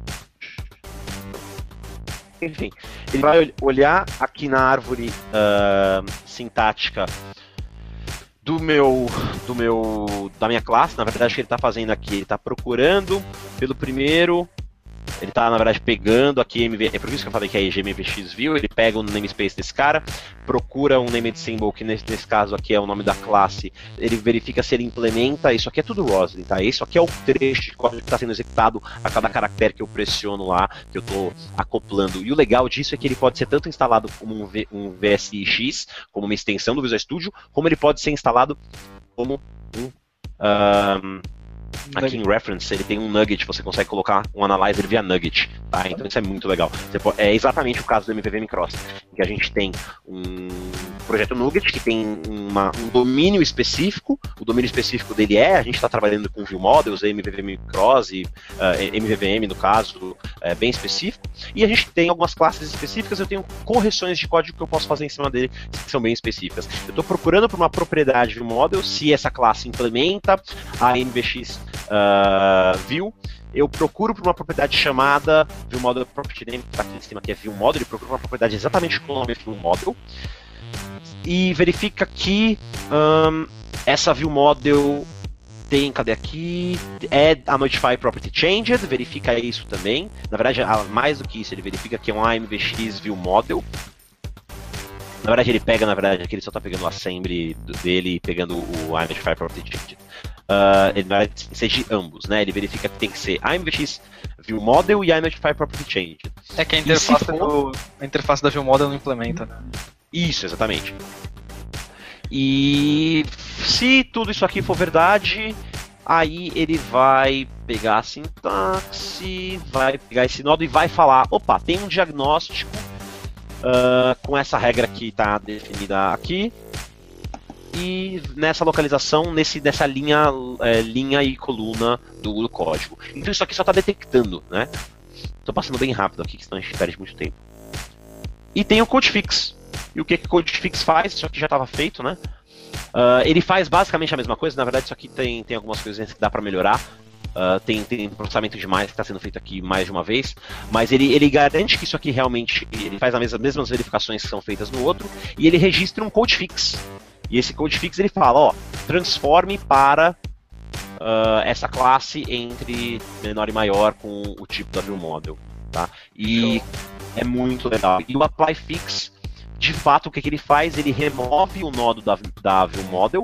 Enfim, ele vai olhar aqui na árvore uh, sintática do meu, do meu, da minha classe, na verdade o que ele está fazendo aqui, ele está procurando pelo primeiro ele tá, na verdade, pegando aqui, M V, é por isso que eu falei que é I G M V X View, ele pega o namespace desse cara, procura um named symbol, que nesse, nesse caso aqui é o nome da classe, ele verifica se ele implementa, isso aqui é tudo Roslyn, tá? Isso aqui é o trecho de código que está sendo executado a cada caractere que eu pressiono lá, que eu estou acoplando. E o legal disso é que ele pode ser tanto instalado como um, v, um V S I X, como uma extensão do Visual Studio, como ele pode ser instalado como um... um aqui em Reference, ele tem um nugget, você consegue colocar um analyzer via nugget, tá? Então isso é muito legal. Você pode, é exatamente o caso do M V V M Cross, que a gente tem um projeto nugget que tem uma, um domínio específico, o domínio específico dele é, a gente está trabalhando com view models, M V V M Cross e uh, M V V M no caso, é bem específico, e a gente tem algumas classes específicas, eu tenho correções de código que eu posso fazer em cima dele, que são bem específicas. Eu estou procurando por uma propriedade view model, se essa classe implementa a M V X Uh, view, eu procuro por uma propriedade chamada view model property name, que está aqui em cima, que é view model, ele procura uma propriedade exatamente com o nome view model e verifica que um, essa view model tem, cadê aqui, é a notify property changed, verifica isso também, na verdade, mais do que isso, ele verifica que é um A M V X view model. Na verdade ele pega, na verdade, aqui ele só está pegando o assembly dele e pegando o Identify Property Changed. Uh, ele vai ser de ambos, né? Ele verifica que tem que ser A M V X View Model e Identify Property Changed. É que a interface, for... do, a interface da View Model não implementa, né? Isso, exatamente. E se tudo isso aqui for verdade, aí ele vai pegar a sintaxe, vai pegar esse nodo e vai falar, opa, tem um diagnóstico Uh, com essa regra que está definida aqui e nessa localização, nesse, nessa linha, é, linha e coluna do, do código. Então isso aqui só está detectando, né? Estou passando bem rápido aqui, senão a gente perde muito tempo. E tem o CodeFix. E o que o CodeFix faz? Isso aqui já estava feito, né? Uh, ele faz basicamente a mesma coisa, na verdade isso aqui tem, tem algumas coisinhas que dá para melhorar. Uh, tem, tem processamento demais que está sendo feito aqui mais de uma vez, mas ele, ele garante que isso aqui realmente, ele faz as mesmas verificações que são feitas no outro, e ele registra um codefix. E esse codefix ele fala, ó, transforme para uh, essa classe entre menor e maior com o tipo da view model, tá? E é muito legal. E o apply fix, de fato, o que, que ele faz? Ele remove o nodo da, da view model,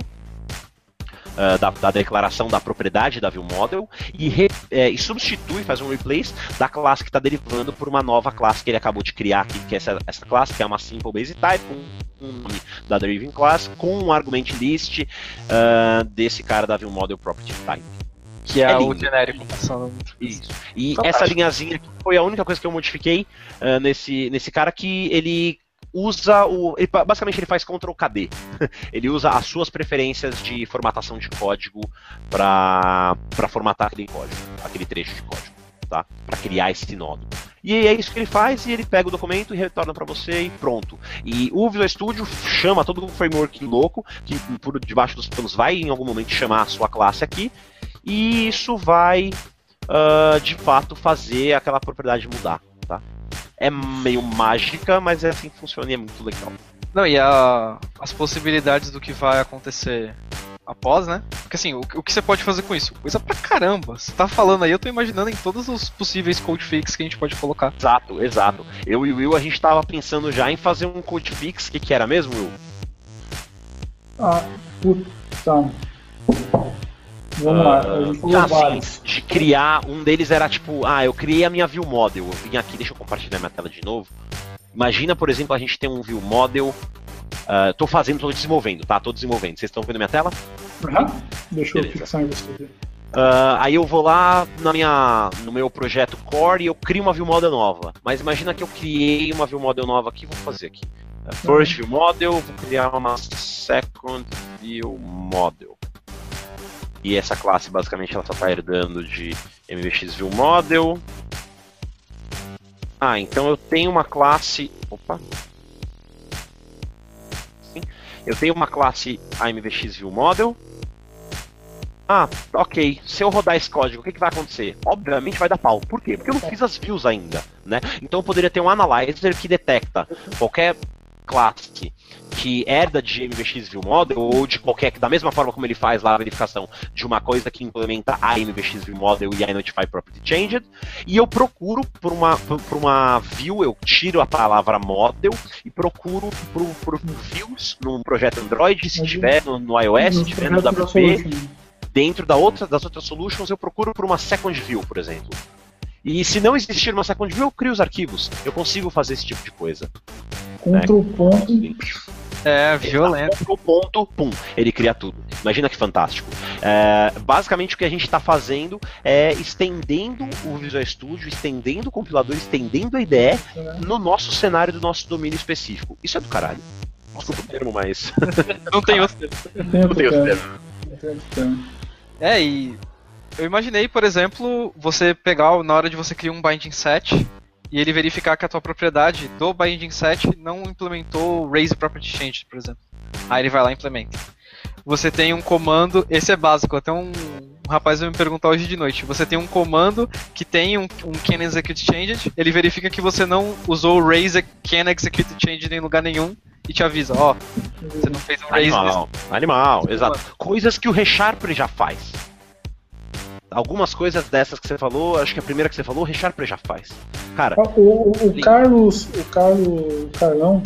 Uh, da, da declaração da propriedade da view model e, re, é, e substitui, faz um replace da classe que está derivando por uma nova classe que ele acabou de criar aqui, que é essa, essa classe, que é uma simple base type, com um nome da deriving class, com um argument list uh, desse cara da view model property type. Que é, é o genérico passando. Isso. E fantástico. Essa linhazinha aqui foi a única coisa que eu modifiquei uh, nesse, nesse cara, que ele usa o... Ele, basicamente ele faz control K D. Ele usa as suas preferências de formatação de código para para formatar aquele código, aquele trecho de código, tá? Para criar esse nodo. E é isso que ele faz, e ele pega o documento e retorna para você e pronto. E o Visual Studio chama todo um framework louco, que por debaixo dos panos vai em algum momento chamar a sua classe aqui, e isso vai, uh, de fato, fazer aquela propriedade mudar, tá? É meio mágica, mas é assim que funciona e é muito legal. Não, e a, as possibilidades do que vai acontecer após, né? Porque assim, o, o que você pode fazer com isso? Coisa pra caramba. Você tá falando aí, eu tô imaginando em todos os possíveis code fix que a gente pode colocar. Exato, exato. Eu e o Will, a gente tava pensando já em fazer um code fix. O que, que era mesmo, Will? Ah, puta. Vamos uh, lá, a gente falou vários. De criar, um deles era tipo, ah, eu criei a minha view model, eu vim aqui, deixa eu compartilhar minha tela de novo. Imagina, por exemplo, a gente tem um view model, uh, tô fazendo, tô desenvolvendo, tá? Tô desenvolvendo, vocês estão vendo minha tela? Uhum. Deixa Beleza. eu fixar em você. Uh, aí eu vou lá na minha, no meu projeto core e eu crio uma view model nova. Mas imagina que eu criei uma view model nova aqui, vou fazer aqui. Uh, first view model, vou criar uma second view model. E essa classe, basicamente, ela só está herdando de M V X View Model. Ah, então eu tenho uma classe... Opa! Eu tenho uma classe A M V X View Model. Ah, ok. Se eu rodar esse código, o que, que vai acontecer? Obviamente vai dar pau. Por quê? Porque eu não fiz as views ainda, né? Então eu poderia ter um analyzer que detecta qualquer classe que herda de M V X View Model, ou de qualquer, da mesma forma como ele faz lá a verificação de uma coisa que implementa a M V X View Model e a Notify Property Changed, e eu procuro por uma, por, por uma view, eu tiro a palavra model e procuro por, por views num projeto Android, se tiver no, no iOS, se tiver no W P, dentro da outra, das outras solutions eu procuro por uma second view, por exemplo. E se não existir uma second view, eu crio os arquivos. Eu consigo fazer esse tipo de coisa. Ctrl né? ponto. É, violento. Ctrl ponto, pum, ele cria tudo. Imagina que fantástico. É, basicamente o que a gente está fazendo é estendendo o Visual Studio, estendendo o compilador, estendendo a I D E no nosso cenário do nosso domínio específico. Isso é do caralho. Desculpa o termo, mas... Não tem outro termo. Não tem outro termo. É, e... eu imaginei, por exemplo, você pegar, na hora de você criar um binding set, e ele verificar que a tua propriedade do binding set não implementou raise property change, por exemplo. Aí ele vai lá e implementa. Você tem um comando, esse é básico, até um, um rapaz vai me perguntar hoje de noite. Você tem um comando que tem um, um can execute changed, ele verifica que você não usou o raise can execute changed em lugar nenhum, e te avisa, ó, oh, você não fez um raise. Animal, animal, exato. Coisas que o ReSharper já faz. Algumas coisas dessas que você falou, acho que a primeira que você falou, o ReSharper já faz. Cara, o, o, o Carlos, o Carlos, o Carlão,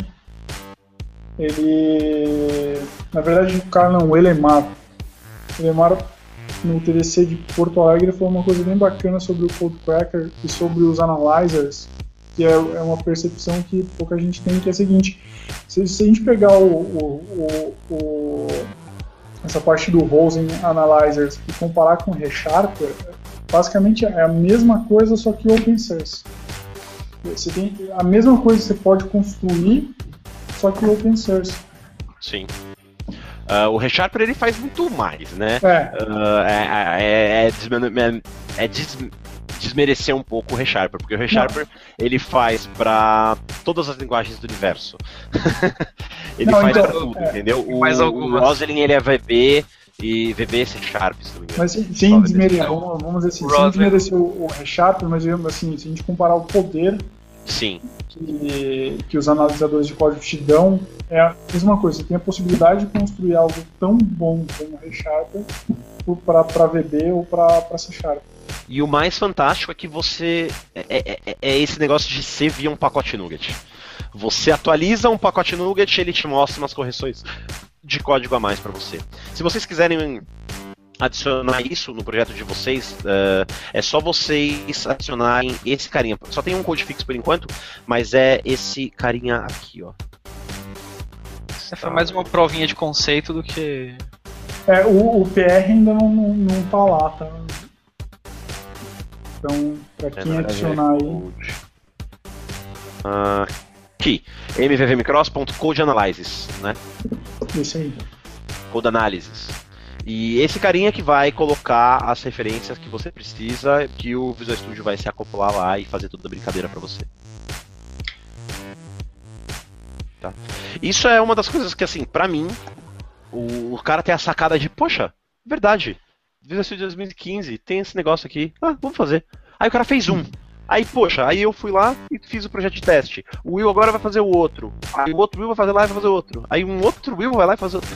ele, na verdade, o Carlão, o Elemar, o Elemar no T D C de Porto Alegre falou uma coisa bem bacana sobre o Code Cracker e sobre os analyzers, que é, é uma percepção que pouca gente tem, que é a seguinte: se, se a gente pegar o, o, o, o essa parte do Rosen Analyzers e comparar com o ReSharper, basicamente é a mesma coisa, só que open source. Você tem a mesma coisa que você pode construir, só que open source. Sim. Uh, o ReSharper ele faz muito mais, né? É. Uh, é, é, é, desme- é des- desmerecer um pouco o ReSharper, porque o ReSharper não. ele faz para todas as linguagens do universo. Ele não, faz então, pra tudo, é, entendeu? O, o Roslyn ele é V B e V B C Sharp, se não me engano. Mas sem desmerecer, vamos, vamos dizer assim, sem desmerecer o, o ReSharper, mas assim, se a gente comparar o poder Sim. Que, que os analisadores de código te dão, é a mesma coisa. Você tem a possibilidade de construir algo tão bom como o ReSharper para V B ou para C Sharp. E o mais fantástico é que você... É, é, é esse negócio de ser via um pacote NuGet. Você atualiza um pacote NuGet e ele te mostra umas correções de código a mais para você. Se vocês quiserem adicionar isso no projeto de vocês, uh, é só vocês adicionarem esse carinha. Só tem um code fix por enquanto, mas é esse carinha aqui, ó. Essa foi mais uma provinha de conceito do que... É, o, o P R ainda não, não, não tá lá, tá? Então, pra quem é, adicionar aí... Uh, aqui, m v v m cross ponto code analysis, né? Isso aí. Code analysis. E esse carinha que vai colocar as referências que você precisa, que o Visual Studio vai se acoplar lá e fazer toda a brincadeira pra você. Tá? Isso é uma das coisas que, assim, pra mim, o, o cara tem a sacada de, poxa, verdade, Visual Studio dois mil e quinze, tem esse negócio aqui, ah, vamos fazer. Aí o cara fez um. Aí, poxa, aí eu fui lá e fiz o projeto de teste. O Will agora vai fazer o outro. Aí o outro Will vai fazer lá e vai fazer o outro. Aí um outro Will vai lá e fazer outro.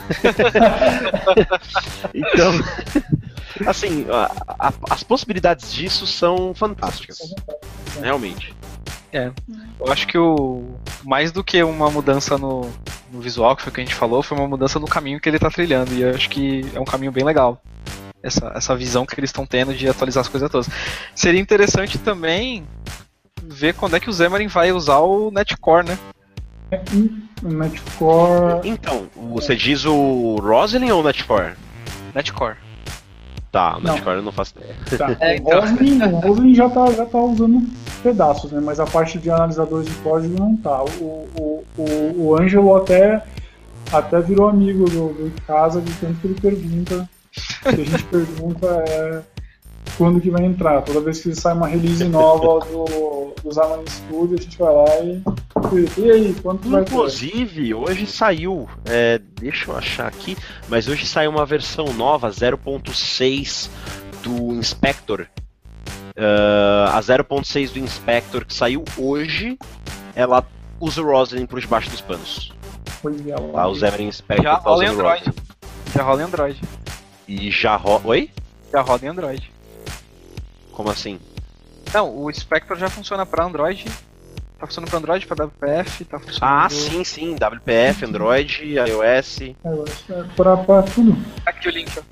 Então, assim, a, a, as possibilidades disso são fantásticas. Realmente. É, eu acho que o mais do que uma mudança no, no visual, que foi o que a gente falou, foi uma mudança no caminho que ele está trilhando. E eu acho que é um caminho bem legal. Essa, essa visão que eles estão tendo de atualizar as coisas todas. Seria interessante também ver quando é que o Xamarin vai usar o Netcore, né? O Netcore... Então, você diz o Roslyn ou o Netcore? Netcore. Tá, o Netcore eu não faço ideia. Tá. É, então... O Roslyn, o Roslyn já, tá, já tá usando pedaços, né? Mas a parte de analisadores de código não tá. O, o, o, o Ângelo até, até virou amigo do, do casa, de tanto que ele pergunta. O que a gente pergunta é quando que vai entrar. Toda vez que sai uma release nova do, do Xamarin Studio, a gente vai lá e... E aí, quanto vai ter? Inclusive, hoje saiu, é, deixa eu achar aqui, mas hoje saiu uma versão nova, zero ponto seis do Inspector. Uh, a zero ponto seis do Inspector que saiu hoje, ela usa o Roslyn por debaixo dos panos. Lá o Xamarin Spectre já rola em Android. Rosa. Já rola em Android. E já rola... Oi? Já roda em Android. Como assim? Não, o Spectre já funciona para Android. Tá funcionando para Android, para W P F, tá funcionando... Ah, sim, sim. W P F, Android, iOS... É, pra, pra tudo. Aqui o link, ó.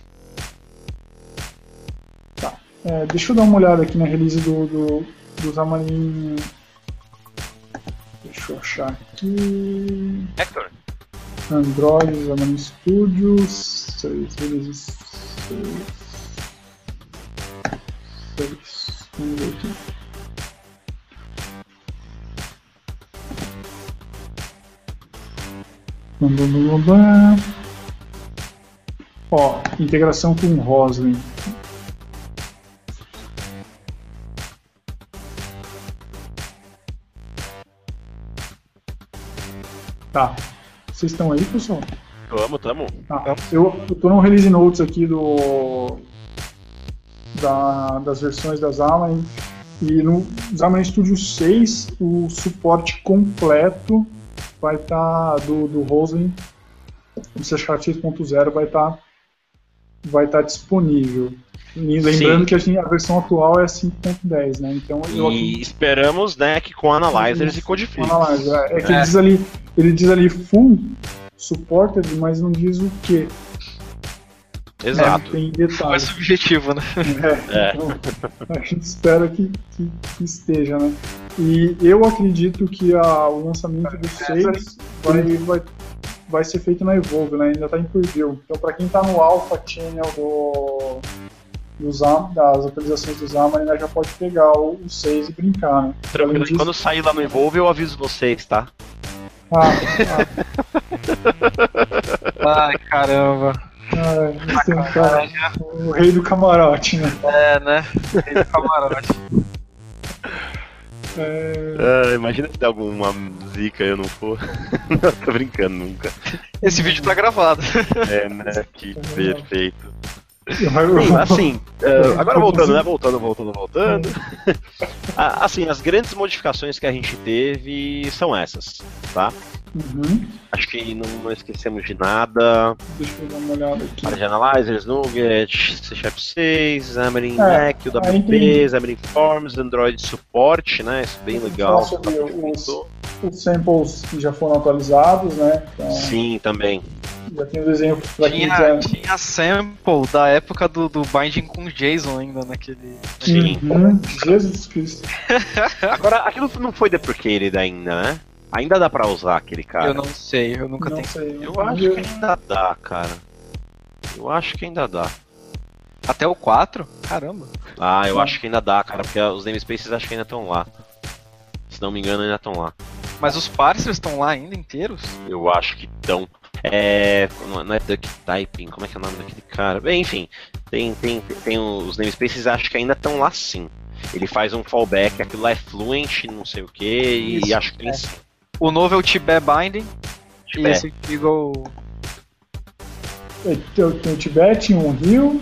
Tá. É, deixa eu dar uma olhada aqui na release do, do, do Xamarin... Deixa eu achar aqui... Hector? Android, Xamarin Studios... seis, release seis... seis... Vamos ver aqui. Ó, integração com Roslyn. Tá. Vocês estão aí, pessoal? Tamo, tamo. Ah, eu, eu tô no release notes aqui do da, das versões da Xamarin, e no Xamarin Studio seis o suporte completo vai estar tá, do, do Roslyn, do C Sharp seis ponto zero vai estar tá, vai tá disponível. E lembrando Sim. que a, gente, a versão atual é cinco ponto dez, né? Então, e eu aqui, esperamos, né, que com Analyzers e Codefix. Analyzer, é, é que é. Ele, diz ali, ele diz ali full supported, mas não diz o que. Exato. É, tem detalhes. É subjetivo, né? É, é. Então, a gente espera que, que, que esteja, né? E eu acredito que a, o lançamento do seis vai, vai, vai ser feito na Evolve, né? Ainda está em preview. Então, para quem está no Alpha Channel do, do Xamarin, das atualizações do Xamarin, já pode pegar o, o seis e brincar, né? Tranquilo, disso... quando sair lá no Evolve eu aviso vocês, tá? Ah, ah. Ai, caramba. Ah, tem um cara, o rei do camarote, né? É, né? O rei do camarote. É... Ah, imagina se der alguma zica e eu não for. Não, tô brincando nunca. Esse vídeo tá gravado. É, né? Que perfeito. Sim, assim, uh, agora voltando, né? Voltando, voltando, voltando. Assim, as grandes modificações que a gente teve são essas, tá? Uhum. Acho que não, não esquecemos de nada. Deixa eu dar uma olhada aqui. Para de Analyzers, Nugget, C Sharp seis, Xamarin é, Mac, o W P, Xamarin Forms, Android Support, né? Isso é bem legal. Os, os samples que já foram atualizados, né? Então, sim, também. Já tem o desenho pra quem tinha, já... tinha sample da época do, do binding com JSON ainda naquele. Sim. Uhum. Jesus Cristo. Agora, aquilo não foi deprecated ainda, né? Ainda dá pra usar aquele cara. Eu não sei, eu nunca não tenho. Sei, eu acho que ainda dá, cara. Eu acho que ainda dá. Até o quatro? Caramba. Ah, eu acho que ainda dá, cara, porque os namespaces acho que ainda estão lá. Se não me engano, ainda estão lá. Mas os parsers estão lá ainda inteiros? Eu acho que estão. É. Não é Duck Typing, como é que é o nome daquele cara? Bem, enfim, tem, tem, tem os namespaces, acho que ainda estão lá sim. Ele faz um fallback, aquilo lá é fluent, não sei o que, e Isso, acho que tem é. sim. O novo é o Tibet Binding. Tibet. E esse Eagle. Tem o Tibet, um Rio.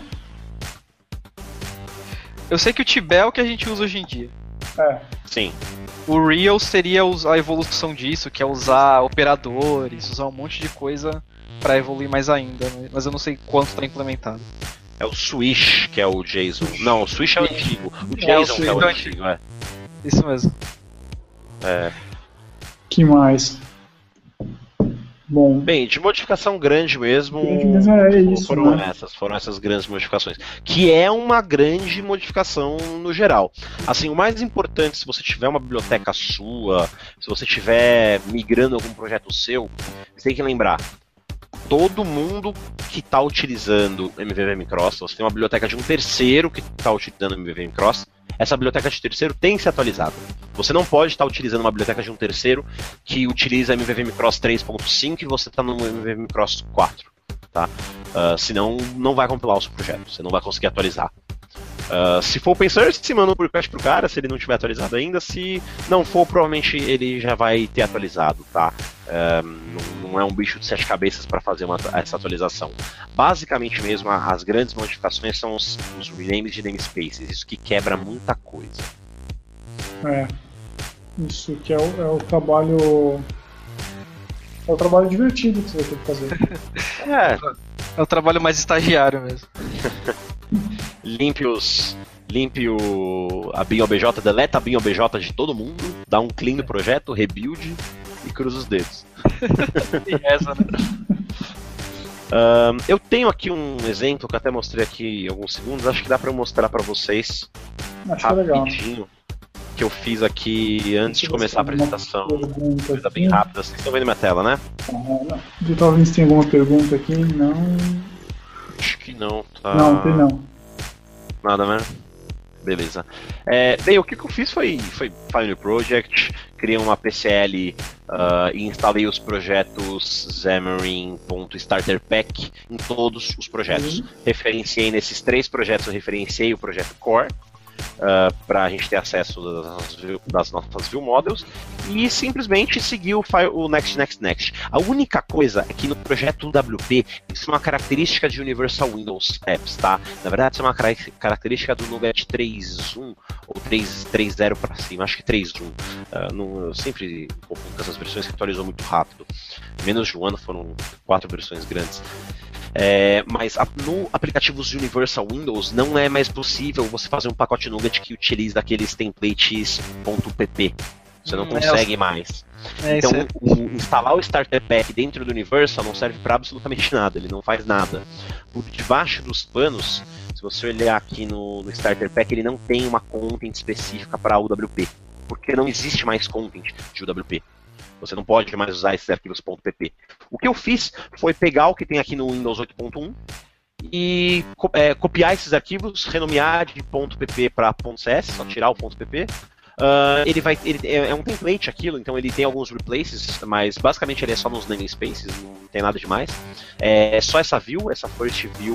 Eu sei que o Tibet é o que a gente usa hoje em dia. É. Sim. O Real seria a evolução disso, que é usar operadores, usar um monte de coisa pra evoluir mais ainda, mas eu não sei quanto está implementado. É o Swish que é o JSON. Não, o Swish é o antigo. O JSON é o que é o antigo, é. Isso mesmo. É. Que mais? Bom. Bem, de modificação grande mesmo. Grande mesmo é isso, foram né? essas, foram essas grandes modificações. Que é uma grande modificação no geral. Assim, o mais importante, se você tiver uma biblioteca sua, se você estiver migrando algum projeto seu, você tem que lembrar. Todo mundo que está utilizando M V V M Cross, você tem uma biblioteca de um terceiro que está utilizando M V V M Cross, essa biblioteca de terceiro tem que ser atualizada. Você não pode estar utilizando uma biblioteca de um terceiro que utiliza M V V M Cross três ponto cinco e você está no M V V M Cross quatro. Tá? Uh, senão não vai compilar o seu projeto, você não vai conseguir atualizar. Uh, se for open source, se manda um pull request pro cara, se ele não tiver atualizado ainda. Se não for, provavelmente ele já vai ter atualizado, tá? Uh, não, não é um bicho de sete cabeças para fazer uma, essa atualização. Basicamente mesmo, as grandes modificações são os, os renames de namespaces, isso que quebra muita coisa. É, isso que é o, é o trabalho... É o trabalho divertido que você vai ter que fazer. É, é o trabalho mais estagiário mesmo. Limpe os... Limpe o, a bin O B J, deleta a bin O B J de todo mundo, dá um clean no projeto, rebuild e cruza os dedos. E essa, né? Um, eu tenho aqui um exemplo que eu até mostrei aqui em alguns segundos, acho que dá pra eu mostrar pra vocês acho rapidinho, que, que eu fiz aqui antes de começar a apresentação. Coisa bem rápida, vocês estão vendo minha tela, né? Uhum, não. Eu tava vendo se tem alguma pergunta aqui, não... Acho que não, tá... Não, tem não. Nada, né? Beleza. É, bem, o que, que eu fiz foi, foi Final Project, criei uma P C L uh, e instalei os projetos Xamarin.StarterPack em todos os projetos. Uhum. Referenciei nesses três projetos, eu referenciei o projeto Core, uh, para a gente ter acesso das, das nossas view models, e simplesmente seguir o, file, o Next, Next, Next. A única coisa é que no projeto U W P, isso é uma característica de Universal Windows Apps, tá? Na verdade, isso é uma característica do Nougat três ponto um ou três ponto zero para cima, acho que três ponto um. Uh, eu sempre confundo com essas versões que atualizou muito rápido. Em menos de um ano foram quatro versões grandes. É, mas a, no aplicativos Universal Windows não é mais possível você fazer um pacote Nougat que utiliza aqueles templates .pp. Você não hum, consegue é, mais. É, então, o, instalar o Starter Pack dentro do Universal não serve para absolutamente nada, ele não faz nada. Por debaixo dos panos, se você olhar aqui no, no Starter Pack, ele não tem uma content específica para U W P, porque não existe mais content de U W P. Você não pode mais usar esses arquivos .pp. O que eu fiz foi pegar o que tem aqui no Windows oito ponto um e é, copiar esses arquivos, renomear de .pp para .cs, só tirar o .pp. Uh, ele vai, ele é um template aquilo, então ele tem alguns replaces, mas basicamente ele é só nos namespaces, não tem nada demais. É só essa view, essa first view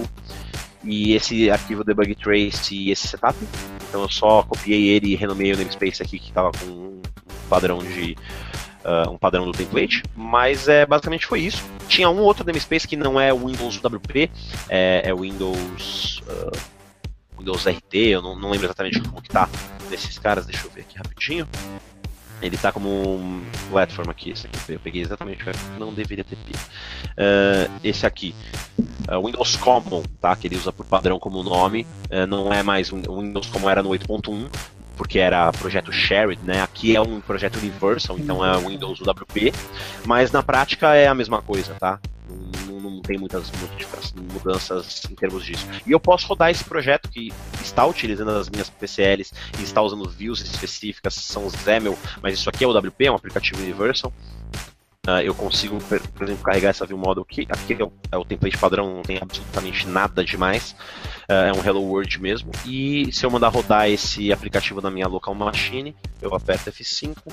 e esse arquivo debug trace e esse setup. Então eu só copiei ele e renomeei o namespace aqui que estava com um padrão de uh, um padrão do template, mas é, basicamente foi isso. Tinha um outro namespace que não é o Windows U W P, é, é o Windows uh, Windows R T, eu não, não lembro exatamente como que tá desses caras, deixa eu ver aqui rapidinho. Ele tá como um platform aqui, esse aqui eu peguei exatamente, não deveria ter pego. Uh, esse aqui, uh, Windows Common, tá, que ele usa por padrão como nome, uh, não é mais o Windows como era no oito ponto um, porque era projeto shared, né? Aqui é um projeto Universal, então é Windows U W P, mas na prática é a mesma coisa, tá? Não, não tem muitas mudanças em termos disso. E eu posso rodar esse projeto que está utilizando as minhas P C Ls e está usando views específicas, são XAML, mas isso aqui é o U W P, é um aplicativo Universal. Uh, eu consigo, por exemplo, carregar essa view model aqui. Aqui é o, é o template padrão, não tem absolutamente nada demais. Uh, é um Hello World mesmo. E se eu mandar rodar esse aplicativo na minha local machine, eu aperto F cinco.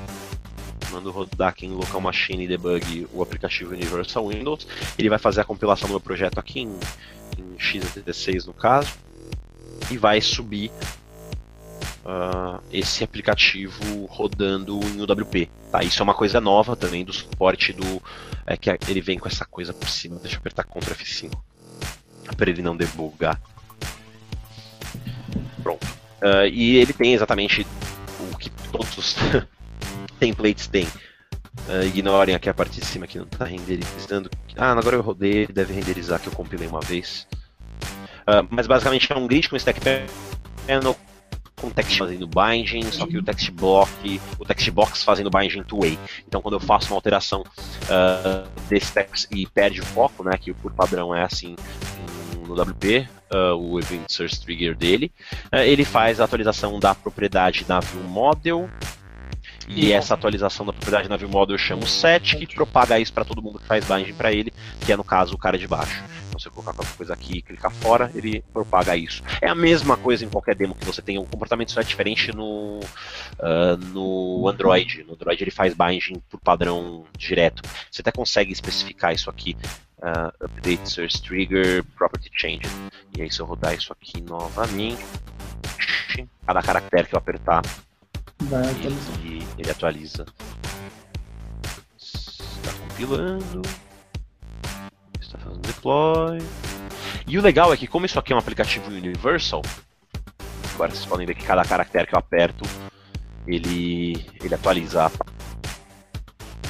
Mando rodar aqui em local machine e debug o aplicativo Universal Windows. Ele vai fazer a compilação do meu projeto aqui em, em x oitenta e seis no caso. E vai subir Uh, esse aplicativo rodando em U W P, tá? Isso é uma coisa nova também do suporte do... É que ele vem com essa coisa por cima. Deixa eu apertar Ctrl F cinco para ele não debugar. Pronto. Uh, e ele tem exatamente o que todos os templates têm. Uh, ignorem aqui a parte de cima que não está renderizando. Ah, agora eu rodei, ele deve renderizar, que eu compilei uma vez. Uh, mas basicamente é um grid com stack panel com text fazendo binding, só que o text block, o text box fazendo binding two-way. Então quando eu faço uma alteração uh, desse text e perde o foco, né, que por padrão é assim no W P, uh, o event source trigger dele, uh, ele faz a atualização da propriedade da view model. E essa atualização da propriedade na view model eu chamo set, que propaga isso para todo mundo que faz binding para ele, que é no caso o cara de baixo. Então se eu colocar qualquer coisa aqui e clicar fora, ele propaga isso. É a mesma coisa em qualquer demo que você tem, o comportamento só é diferente no, uh, no Android. No Android ele faz binding por padrão direto. Você até consegue especificar isso aqui, uh, update source trigger, property change. E aí se eu rodar isso aqui novamente, cada caractere que eu apertar, vai ele, ele atualiza. Está compilando. Está fazendo deploy. E o legal é que, como isso aqui é um aplicativo Universal, agora vocês podem ver que cada caractere que eu aperto, ele, ele atualiza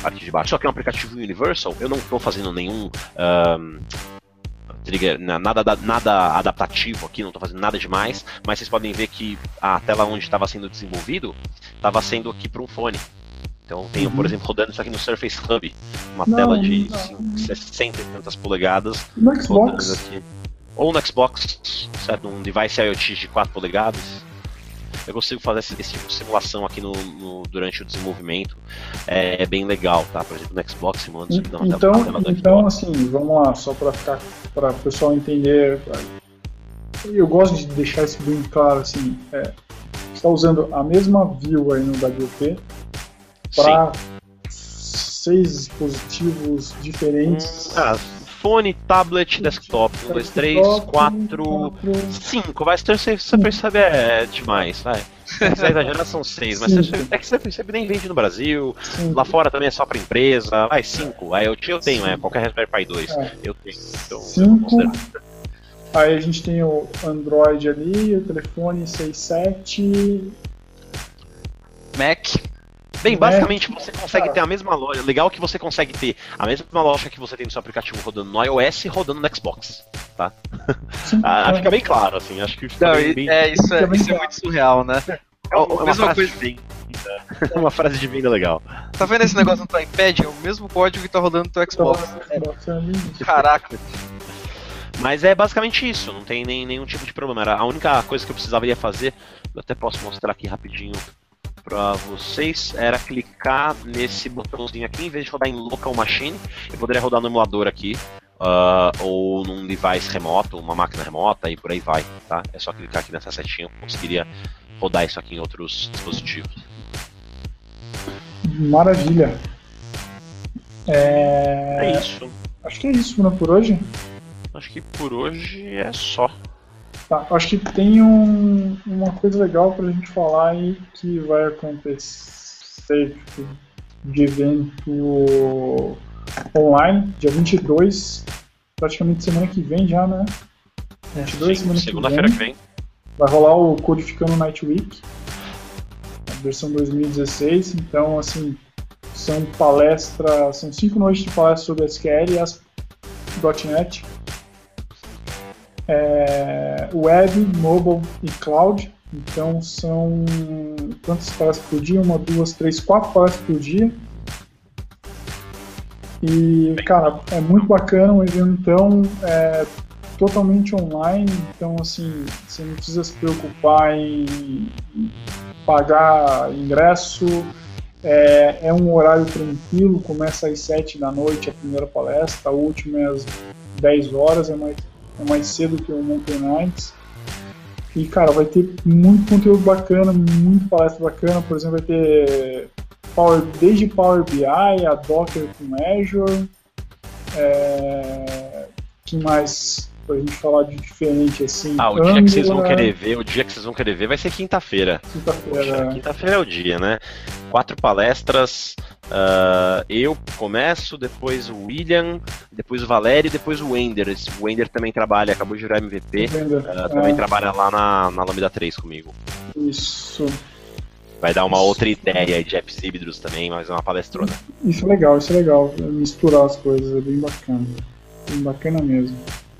parte de baixo. Só que é um aplicativo Universal, eu não estou fazendo nenhum um, trigger, nada, nada adaptativo aqui, não estou fazendo nada demais, mas vocês podem ver que a tela onde estava sendo desenvolvido estava sendo aqui para um fone. Então tenho, uhum. por exemplo, rodando isso aqui no Surface Hub, uma não, tela de não. sessenta e tantas polegadas. No Xbox. Aqui. Ou no Xbox, certo? Um device IoT de quatro polegadas. Eu consigo fazer esse, esse tipo de simulação aqui no, no, durante o desenvolvimento. É, é bem legal, tá? Por exemplo, no Xbox simulando isso aqui na então, tela, tela então assim, vamos lá, só para ficar, para o pessoal entender. Eu gosto de deixar isso bem claro, assim. É, você está usando a mesma view aí no W P para seis dispositivos diferentes. Hum, ah, fone, tablet, desktop. um, dois, três, quatro, cinco. Vai, você, você percebe, é demais. Vai. Se quiser exagerar, são seis. Mas você, é que você percebe, nem vende no Brasil. Cinco. Lá fora também é só para empresa. Vai, cinco. Aí eu, eu tenho, é, qualquer Raspberry Pi dois. É. Eu tenho. Então, cinco. Eu aí a gente tem o Android ali, o telefone seis sete. Mac. Bem, basicamente você consegue ter a mesma loja. Legal que você consegue ter a mesma loja que você tem no seu aplicativo rodando no iOS e rodando no Xbox, tá? Sim, ah, é. Fica bem claro, assim. Acho que fica Não, bem, bem... É, isso, é, isso é muito surreal, né? É, é uma, uma, frase coisa... de venda. É uma frase de venda legal. Tá vendo esse negócio no teu iPad? É o mesmo código que tá rodando no teu Xbox. É. Caraca. Mas é basicamente isso, não tem nem, nenhum tipo de problema. Era a única coisa que eu precisaria fazer, eu até posso mostrar aqui rapidinho para vocês, era clicar nesse botãozinho aqui, em vez de rodar em Local Machine, eu poderia rodar no emulador aqui, uh, ou num device remoto, uma máquina remota e por aí vai, tá? É só clicar aqui nessa setinha, eu conseguiria rodar isso aqui em outros dispositivos. Maravilha! É, é isso. Acho que é isso, né, por hoje? Acho que por hoje é só. Tá, acho que tem um, uma coisa legal pra gente falar aí que vai acontecer tipo, de evento online, dia vinte e dois, praticamente semana que vem já, né? vinte e dois, Sim, semana segunda-feira que vem. Vai rolar o Codificando Night Week, a versão dois mil e dezesseis, então assim, são palestras, são cinco noites de palestras sobre S Q L e as .NET. É, web, mobile e cloud, então são quantas palestras por dia? Uma, duas, três, quatro palestras por dia. E, cara, é muito bacana o evento, então, é totalmente online, então, assim, você não precisa se preocupar em pagar ingresso, é, é um horário tranquilo, começa às sete da noite a primeira palestra, a última é às dez horas, é mais é mais cedo que o Mountain Nights. E, cara, vai ter muito conteúdo bacana, muita palestra bacana. Por exemplo, vai ter Power, desde Power B I, a Docker com Azure. É, que mais pra gente falar de diferente, assim? Ah, o Angular, dia que vocês vão querer ver, o dia que vocês vão querer ver vai ser quinta-feira. Quinta-feira. Quinta-feira é o dia, né? Quatro palestras. Uh, eu começo, depois o William, depois o Valério e depois o Wender. O Wender também trabalha, acabou de virar M V P, uh, também é. trabalha lá na, na Lambda três comigo. Isso. Vai dar uma isso. outra ideia de apps híbridos também, mas é uma palestrona. Isso é legal, isso é legal, misturar as coisas, é bem bacana. Bem bacana mesmo.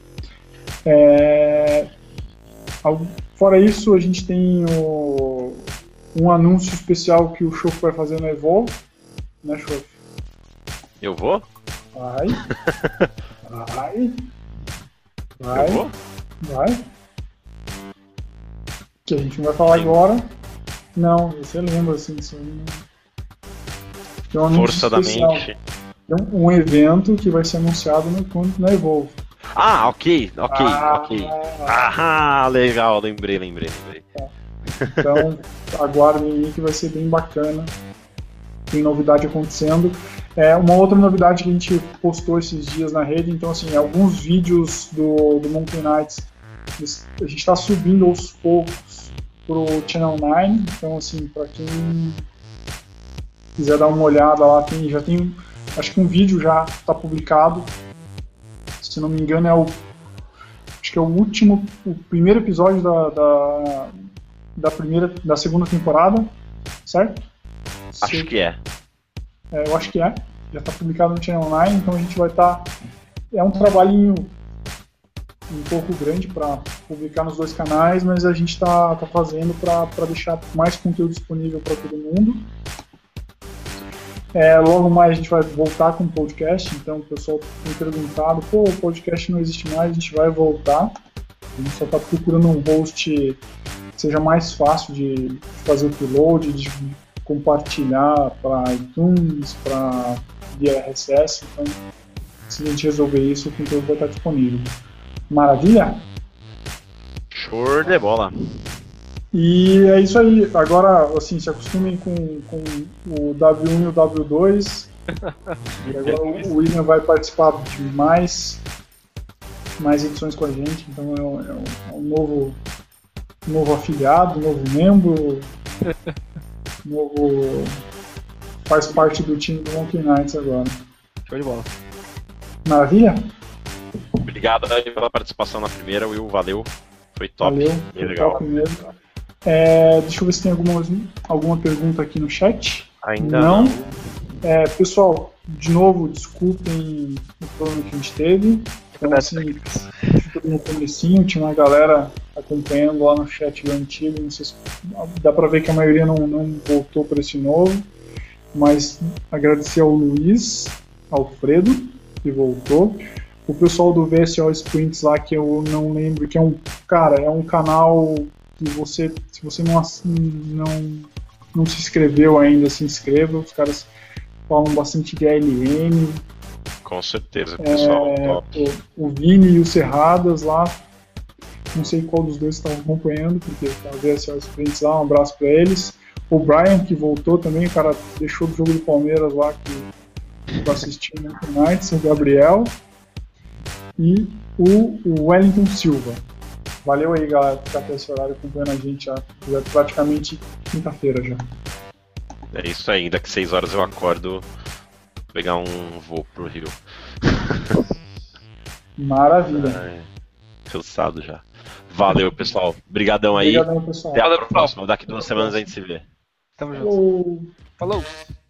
É... Fora isso, a gente tem o... um anúncio especial que o Choco vai fazer no Evolve. Né, Choco? Eu vou? Vai. Vai. Vai. Eu vou? Vai. Que a gente não vai falar Sim. agora. Não, você lembra assim disso aí. Tem um Força da mente. Tem um, um evento que vai ser anunciado no, na Evolve. Ah, ok, ok, ah, ok. Ah, legal, lembrei, lembrei, lembrei. Tá. Então, aguardem aí que vai ser bem bacana. Tem novidade acontecendo. É, uma outra novidade que a gente postou esses dias na rede, então assim, alguns vídeos do, do Mountain Nights, a gente está subindo aos poucos pro Channel nove, então assim, para quem quiser dar uma olhada lá, tem, já tem, acho que um vídeo já está publicado, se não me engano é o, acho que é o último, o primeiro episódio da, da, da primeira, da segunda temporada, certo? Acho que é. é. Eu acho que é. já está publicado no Channel nove, então a gente vai estar... Tá, é um trabalhinho um pouco grande para publicar nos dois canais, mas a gente está tá fazendo para deixar mais conteúdo disponível para todo mundo. É, logo mais a gente vai voltar com o podcast, então o pessoal tem perguntado, pô, o podcast não existe mais, a gente vai voltar. A gente só está procurando um host que seja mais fácil de fazer o upload, de compartilhar para iTunes, para via R S S, então se a gente resolver isso, o conteúdo vai estar disponível. Maravilha? Show de bola! E é isso aí. Agora, assim, se acostumem com, com o W um e o W dois. E agora o William vai participar de mais, mais edições com a gente. Então é um, é um, é um novo, novo afiliado, novo membro, novo, faz parte do time do Monkey Knights agora. Show de bola. Maravilha? Obrigado pela participação na primeira, Will. Valeu. Foi top. Valeu. Foi legal. Top mesmo. É, deixa eu ver se tem alguma, alguma pergunta aqui no chat. Ainda não. não. É, pessoal, de novo, desculpem o problema que a gente teve. Então, assim, tudo no comecinho, tinha uma galera acompanhando lá no chat do antigo. Não sei se, dá pra ver que a maioria não, não voltou para esse novo. Mas agradecer ao Luiz, Alfredo, que voltou. O pessoal do V S O Sprints lá, que eu não lembro, que é um, cara, é um canal que você, se você não, não, não se inscreveu ainda, se inscreva. Os caras falam bastante de A L M. Com certeza, pessoal. É, top. O, o Vini e o Cerradas lá, não sei qual dos dois estava acompanhando, porque tá V S O Sprints lá, um abraço para eles. O Brian, que voltou também, o cara deixou do jogo do Palmeiras lá, que eu assisti no Nights, o Gabriel. E o, o Wellington Silva. Valeu aí, galera, por ficar até esse horário acompanhando a gente já, já praticamente quinta-feira já. É isso aí, daqui seis horas eu acordo, pegar um voo pro Rio. Maravilha. É, cansado já. Valeu, pessoal. Obrigadão aí. Obrigadão, pessoal. Até a próxima. Daqui duas semanas a gente se vê. Tamo junto. Falou. Falou.